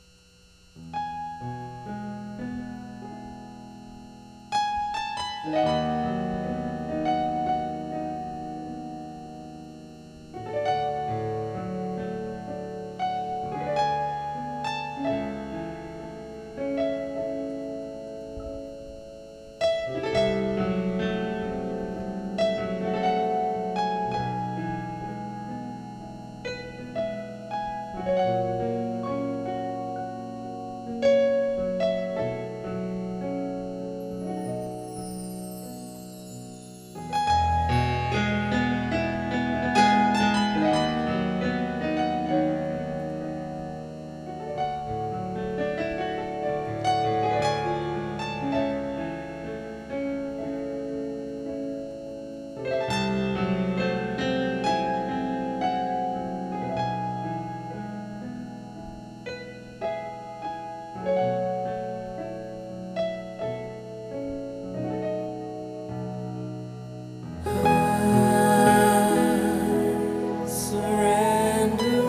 Speaker 5: Surrender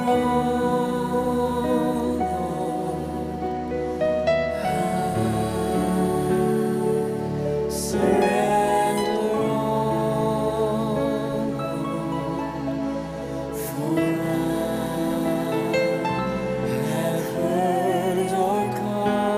Speaker 5: all, Lord. Surrender all, Lord. For I have heard your call.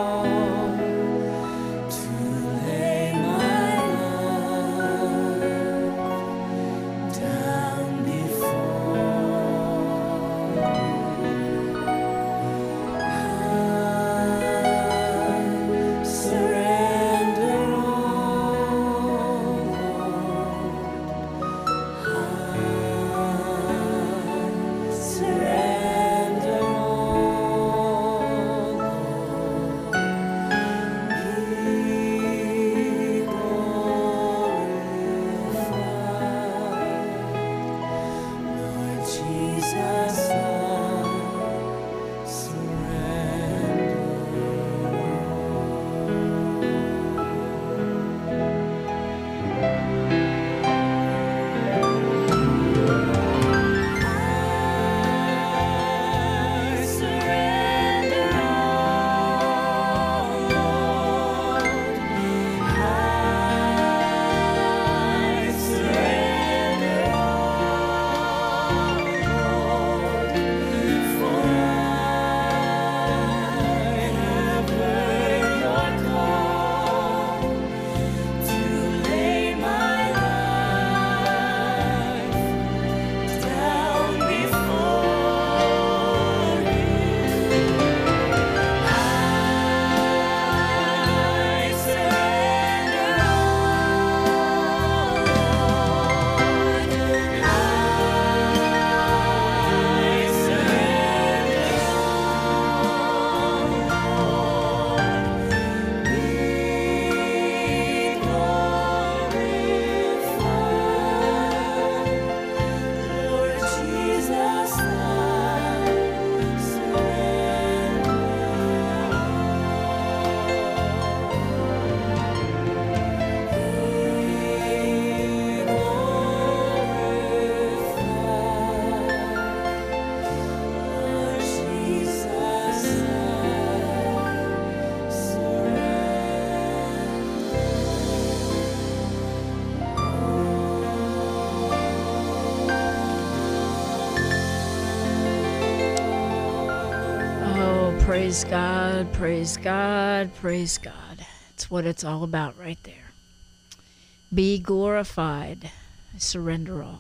Speaker 2: Praise God, praise God, praise God. It's what it's all about right there. Be glorified. I surrender all.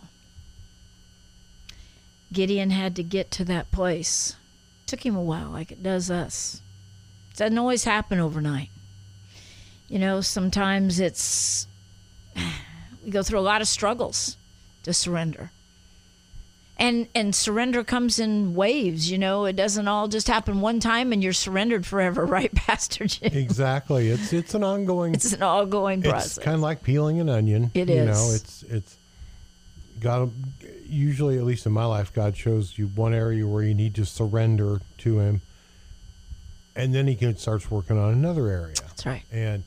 Speaker 2: Gideon had to get to that place. It took him a while, like it does us. It doesn't always happen overnight. You know, sometimes it's, we go through a lot of struggles to surrender. And and surrender comes in waves, you know. It doesn't all just happen one time and you're surrendered forever, right, Pastor Jim?
Speaker 4: Exactly. It's it's an ongoing.
Speaker 2: It's an ongoing process.
Speaker 4: It's kind of like peeling an onion.
Speaker 2: It
Speaker 4: you
Speaker 2: is.
Speaker 4: know, it's it's God. Usually, at least in my life, God shows you one area where you need to surrender to Him, and then He can starts working on another area.
Speaker 2: That's right.
Speaker 4: And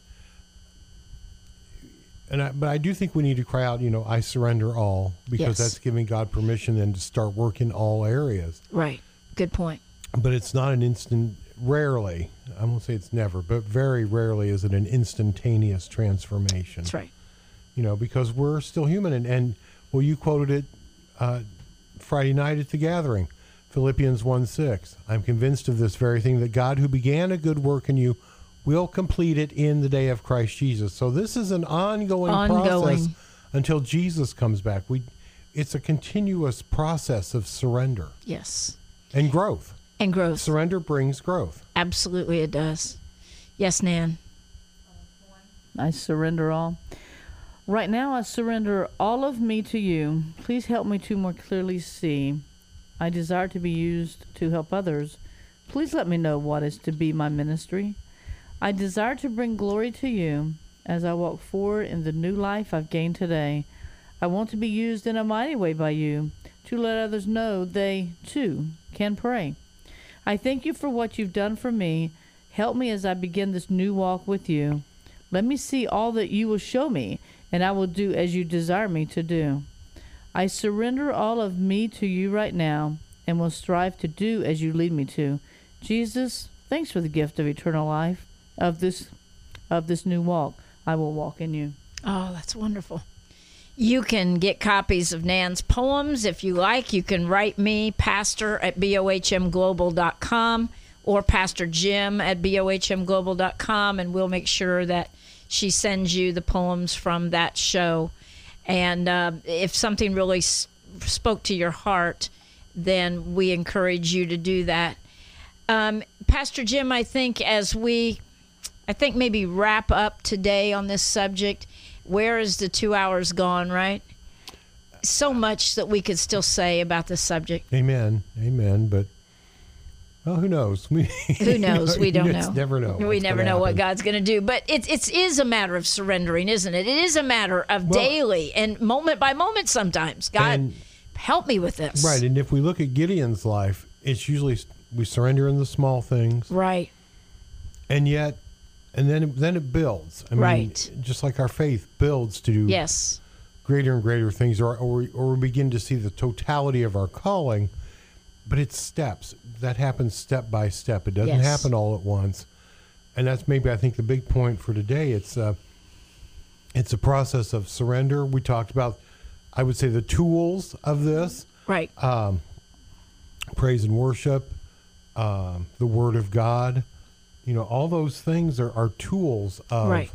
Speaker 4: and I, but I do think we need to cry out, you know, I surrender all, because
Speaker 2: Yes.
Speaker 4: that's giving God permission then to start working all areas.
Speaker 2: Right. Good point.
Speaker 4: But it's not an instant. Rarely, I won't say it's never, but very rarely is it an instantaneous transformation.
Speaker 2: That's right.
Speaker 4: You know, because we're still human. And, and well, you quoted it uh, Friday night at the gathering, Philippians one six. I'm convinced of this very thing, that God who began a good work in you will complete it in the day of Christ Jesus. So this is an ongoing,
Speaker 2: Ongoing.
Speaker 4: process until Jesus comes back. We, it's a continuous process of surrender
Speaker 2: Yes.
Speaker 4: and growth.
Speaker 2: And growth.
Speaker 4: Surrender brings growth.
Speaker 2: Absolutely it does. Yes, Nan.
Speaker 3: I surrender all. Right now, I surrender all of me to you. Please help me to more clearly see. I desire to be used to help others. Please let me know what is to be my ministry. I desire to bring glory to you as I walk forward in the new life I've gained today. I want to be used in a mighty way by you to let others know they, too, can pray. I thank you for what you've done for me. Help me as I begin this new walk with you. Let me see all that you will show me, and I will do as you desire me to do. I surrender all of me to you right now and will strive to do as you lead me to. Jesus, thanks for the gift of eternal life, of this of this new walk. I will walk in you.
Speaker 2: Oh, that's wonderful. You can get copies of Nan's poems if you like. You can write me, pastor at B O H M global dot com, or Pastor Jim at B O H M global dot com, and we'll make sure that she sends you the poems from that show. And uh, if something really s- spoke to your heart, then we encourage you to do that. Um, Pastor Jim, I think as we, I think maybe wrap up today on this subject, where is the two hours gone, right? So much that we could still say about this subject.
Speaker 4: Amen. Amen. But, well, who knows? We,
Speaker 2: Who knows? We don't
Speaker 4: you
Speaker 2: know.
Speaker 4: just never know.
Speaker 2: We
Speaker 4: what's
Speaker 2: never
Speaker 4: gonna
Speaker 2: know what
Speaker 4: happen.
Speaker 2: God's going to do. But it it's, is a matter of surrendering, isn't it? It is a matter of
Speaker 4: Well-
Speaker 2: daily and moment by moment sometimes. God,
Speaker 4: And-
Speaker 2: help me with this.
Speaker 4: Right. And if we look at Gideon's life, it's usually we surrender in the small things.
Speaker 2: Right.
Speaker 4: And yet, and then it, then it builds. I mean,
Speaker 2: Right.
Speaker 4: just like our faith builds to do
Speaker 2: Yes.
Speaker 4: greater and greater things, or, or, or we begin to see the totality of our calling. But it's steps. That happens step by step. It doesn't
Speaker 2: Yes.
Speaker 4: happen all at once. And that's maybe, I think, the big point for today. It's uh, it's a process of surrender. We talked about, I would say, the tools of this.
Speaker 2: Right.
Speaker 4: Um, praise and worship, um, the Word of God. You know, all those things are, are tools of
Speaker 2: Right.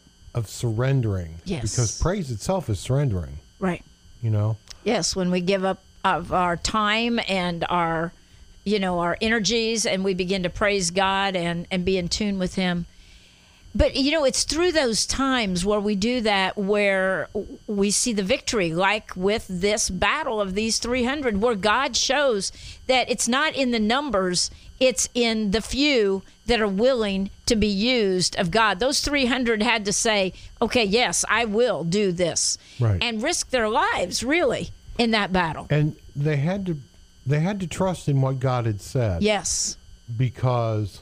Speaker 4: of surrendering.
Speaker 2: Yes.
Speaker 4: Because praise itself is surrendering.
Speaker 2: Right.
Speaker 4: You know.
Speaker 2: Yes, when we give up of our time and our, you know, our energies, and we begin to praise God and, and be in tune with Him. But, you know, it's through those times where we do that where we see the victory, like with this battle of these three hundred, where God shows that it's not in the numbers, it's in the few that are willing to be used of God. Those three hundred had to say, okay, yes, I will do this.
Speaker 4: Right.
Speaker 2: And risk their lives, really, in that battle.
Speaker 4: And they had to they had to trust in what God had said.
Speaker 2: Yes.
Speaker 4: Because,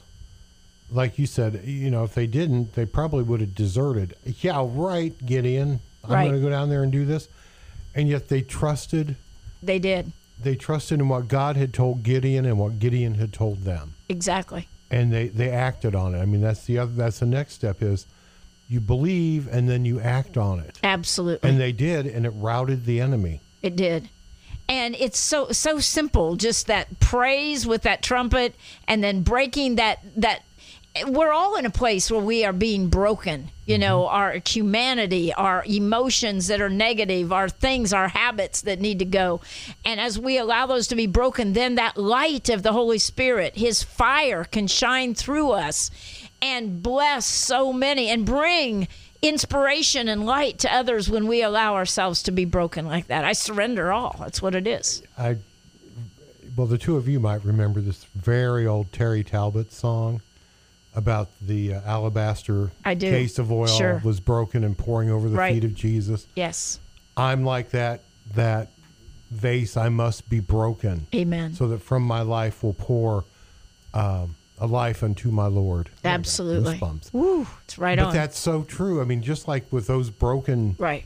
Speaker 4: like you said, you know, if they didn't, they probably would have deserted. Yeah, right, Gideon. I'm
Speaker 2: Right.
Speaker 4: going to go down there and do this. And yet they trusted.
Speaker 2: They did.
Speaker 4: They trusted in what God had told Gideon and what Gideon had told them.
Speaker 2: Exactly.
Speaker 4: And they, they acted on it. I mean, that's the other. That's the next step is you believe and then you act on it.
Speaker 2: Absolutely.
Speaker 4: And they did, and it routed the enemy.
Speaker 2: It did. And it's so so simple, just that praise with that trumpet, and then breaking that that. We're all in a place where we are being broken. You know, our humanity, our emotions that are negative, our things, our habits that need to go. And as we allow those to be broken, then that light of the Holy Spirit, His fire, can shine through us and bless so many and bring inspiration and light to others when we allow ourselves to be broken like that. I surrender all. That's what it is.
Speaker 4: I, well, the two of you might remember this very old Terry Talbot song about the uh, alabaster
Speaker 2: I do.
Speaker 4: case of oil
Speaker 2: Sure.
Speaker 4: was broken and pouring over the
Speaker 2: Right.
Speaker 4: feet of Jesus.
Speaker 2: Yes.
Speaker 4: I'm like that that vase. I must be broken,
Speaker 2: Amen.
Speaker 4: so that from my life will pour um, a life unto my Lord.
Speaker 2: Absolutely.
Speaker 4: Goosebumps.
Speaker 2: Woo, it's right
Speaker 4: But
Speaker 2: on.
Speaker 4: that's so true. I mean, just like with those broken,
Speaker 2: right.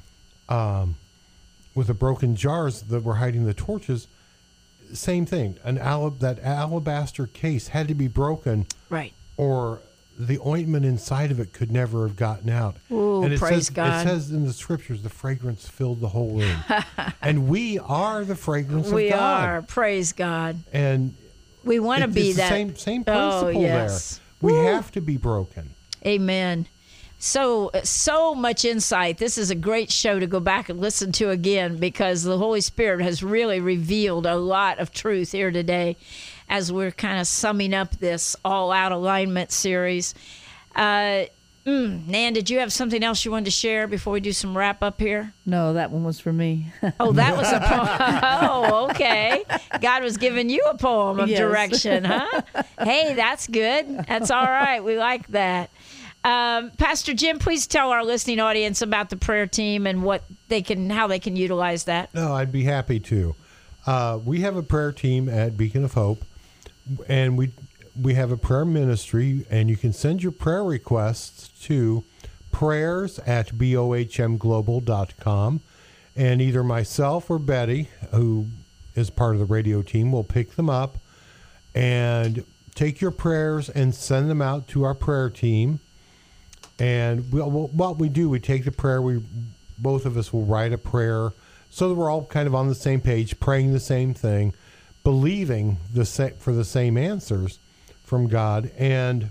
Speaker 4: with the broken jars that were hiding the torches, same thing. An alab- that alabaster case had to be broken,
Speaker 2: Right.
Speaker 4: or the ointment inside of it could never have gotten out.
Speaker 2: Ooh,
Speaker 4: and it
Speaker 2: praise
Speaker 4: says,
Speaker 2: God.
Speaker 4: It says in the scriptures, the fragrance filled the whole room. And we are the fragrance
Speaker 2: We
Speaker 4: of God.
Speaker 2: are. Praise God.
Speaker 4: And
Speaker 2: We want to
Speaker 4: it-
Speaker 2: be
Speaker 4: it's the
Speaker 2: that.
Speaker 4: same, same
Speaker 2: Oh,
Speaker 4: principle
Speaker 2: yes.
Speaker 4: there. We
Speaker 2: Woo.
Speaker 4: have to be broken.
Speaker 2: Amen. So, so much insight. This is a great show to go back and listen to again, because the Holy Spirit has really revealed a lot of truth here today as we're kind of summing up this All Out Alignment series. Uh, mm, Nan, did you have something else you wanted to share before we do some wrap up here?
Speaker 3: No, that one was for me.
Speaker 2: Oh, that was a poem. Oh, okay. God was giving you a poem of
Speaker 3: Yes.
Speaker 2: direction, huh? Hey, that's good. That's all right. We like that. Um, Pastor Jim, please tell our listening audience about the prayer team and what they can, how they can utilize that.
Speaker 4: No, I'd be happy to. Uh, we have a prayer team at Beacon of Hope, and we we have a prayer ministry, and you can send your prayer requests to prayers at bohm global dot com, and either myself or Betty, who is part of the radio team, will pick them up and take your prayers and send them out to our prayer team. And we, well, what we do, we take the prayer, we both of us will write a prayer so that we're all kind of on the same page, praying the same thing, believing the sa- for the same answers from God. And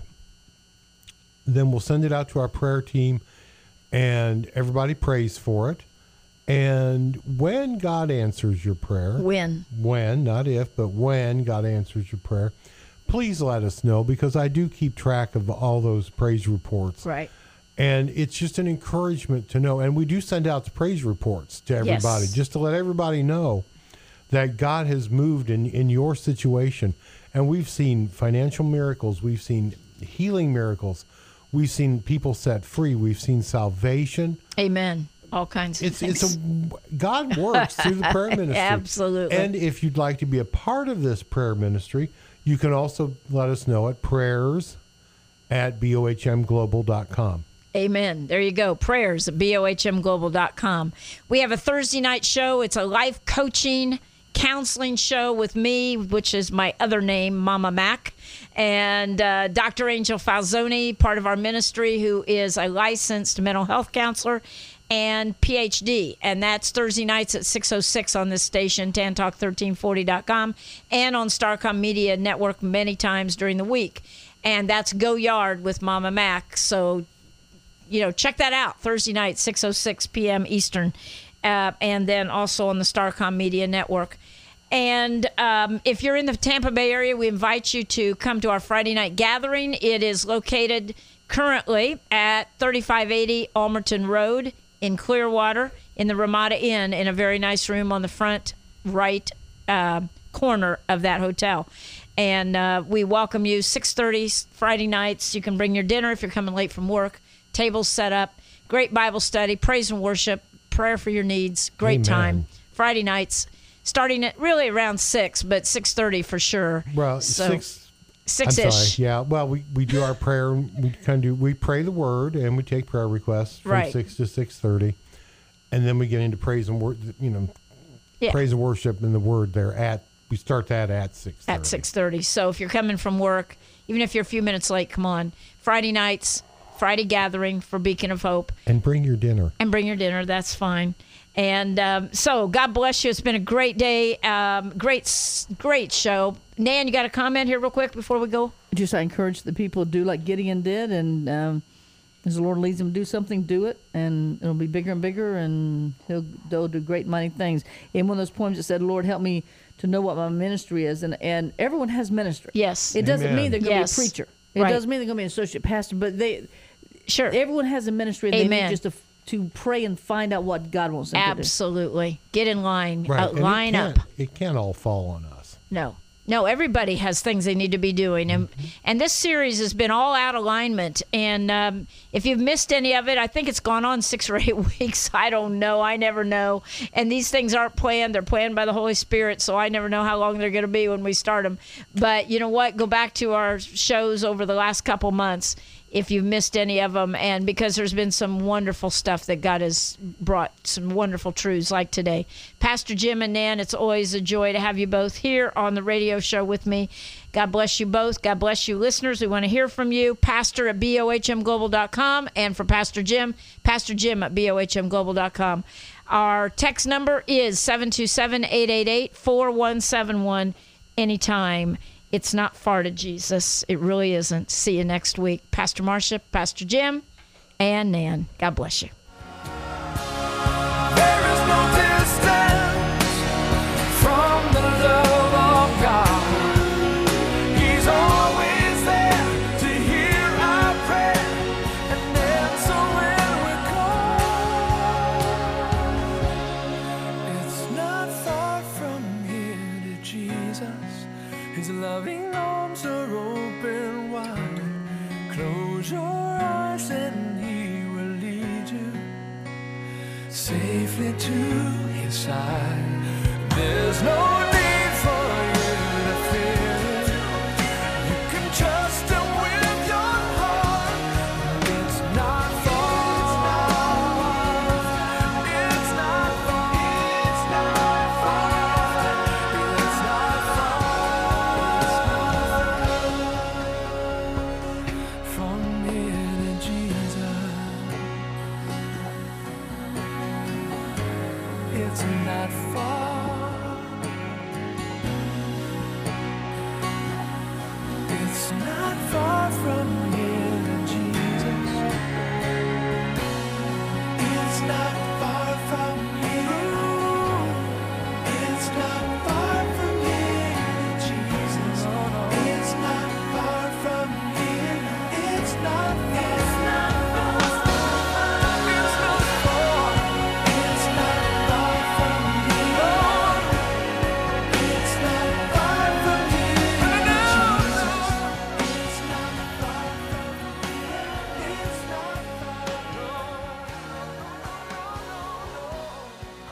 Speaker 4: then we'll send it out to our prayer team, and everybody prays for it. And when God answers your prayer,
Speaker 2: When?
Speaker 4: when, not if, but when God answers your prayer, please let us know, because I do keep track of all those praise reports.
Speaker 2: Right.
Speaker 4: And it's just an encouragement to know. And we do send out the praise reports to everybody,
Speaker 2: Yes.
Speaker 4: just to let everybody know that God has moved in, in your situation. And we've seen financial miracles. We've seen healing miracles. We've seen people set free. We've seen salvation.
Speaker 2: Amen. All kinds of
Speaker 4: It's
Speaker 2: things.
Speaker 4: it's a God works through the prayer ministry.
Speaker 2: Absolutely.
Speaker 4: And if you'd like to be a part of this prayer ministry, you can also let us know at prayers at bohm global dot com.
Speaker 2: Amen. There you go. Prayers at bohm global dot com. We have a Thursday night show. It's a life coaching, counseling show with me, which is my other name, Mama Mac, and uh, Doctor Angel Falzoni, part of our ministry, who is a licensed mental health counselor and P H D. And that's Thursday nights at six oh six on this station, tan talk thirteen forty dot com, and on Starcom Media Network many times during the week. And that's Go Yard with Mama Mac. So, you know, check that out. Thursday night, six oh six p.m. Eastern. Uh, and then also on the Starcom Media Network. And um, if you're in the Tampa Bay area, we invite you to come to our Friday night gathering. It is located currently at thirty-five eighty Almerton Road in Clearwater in the Ramada Inn, in a very nice room on the front right uh, corner of that hotel. And uh, we welcome you. six thirty Friday nights. You can bring your dinner if you're coming late from work. Tables set up. Great Bible study, praise and worship, prayer for your needs. Great
Speaker 4: Amen.
Speaker 2: time. Friday nights, starting at really around six, but six thirty for sure.
Speaker 4: Well,
Speaker 2: So,
Speaker 4: six.
Speaker 2: six-ish.
Speaker 4: I'm sorry. Yeah. Well, we, we do our prayer. We kind of do. We pray the word, and we take prayer requests from
Speaker 2: Right.
Speaker 4: six to six thirty, and then we get into praise and word. You know,
Speaker 2: Yeah.
Speaker 4: praise and worship and the word there at. We start that at six.
Speaker 2: At six thirty. So if you're coming from work, even if you're a few minutes late, come on. Friday nights, Friday gathering for Beacon of Hope.
Speaker 4: And bring your dinner.
Speaker 2: And bring your dinner. That's fine. And um, so, God bless you. It's been a great day. Um, great, s- great show. Nan, you got a comment here real quick before we go?
Speaker 3: Just I encourage the people to do like Gideon did, and um, as the Lord leads them to do something, do it, and it'll be bigger and bigger, and he'll they'll do great mighty things. In one of those poems, it said, "Lord, help me to know what my ministry is," and and everyone has ministry.
Speaker 2: Yes.
Speaker 3: It doesn't
Speaker 4: Amen.
Speaker 3: mean they're going to
Speaker 2: Yes.
Speaker 3: be a preacher. It
Speaker 2: Right.
Speaker 3: doesn't mean they're going to be an associate pastor, but they
Speaker 2: Sure.
Speaker 3: everyone has a ministry, and they
Speaker 2: Amen.
Speaker 3: need just to to pray and find out what God wants them to do.
Speaker 2: Absolutely. Get in line.
Speaker 4: Right.
Speaker 2: Uh,
Speaker 4: And it
Speaker 2: line
Speaker 4: can't-
Speaker 2: up.
Speaker 4: It can't all fall on us.
Speaker 2: No. No, everybody has things they need to be doing. And, and this series has been all out alignment. And um, if you've missed any of it, I think it's gone on six or eight weeks. I don't know. I never know. And these things aren't planned. They're planned by the Holy Spirit. So I never know how long they're going to be when we start them. But you know what? Go back to our shows over the last couple months if you've missed any of them, and because there's been some wonderful stuff that God has brought, some wonderful truths like today. Pastor Jim and Nan, it's always a joy to have you both here on the radio show with me. God bless you both. God bless you, listeners. We want to hear from you. Pastor at B O H M global dot com, and for Pastor Jim, Pastor Jim at B O H M global dot com. Our text number is seven two seven, eight eight eight, four one seven one anytime. It's not far to Jesus. It really isn't. See you next week. Pastor Marcia, Pastor Jim, and Nan. God bless you.
Speaker 5: There is no distance from the love of God. He's always there to hear our prayer and answer when we call. It's not far from here to Jesus. His loving arms are open wide. Close your eyes and he will lead you safely to his side. There's no need for you to fear it. You can trust him with your heart. It's not far. It's not far. It's not far. It's not far from here to Jesus. It's not far. It's not far from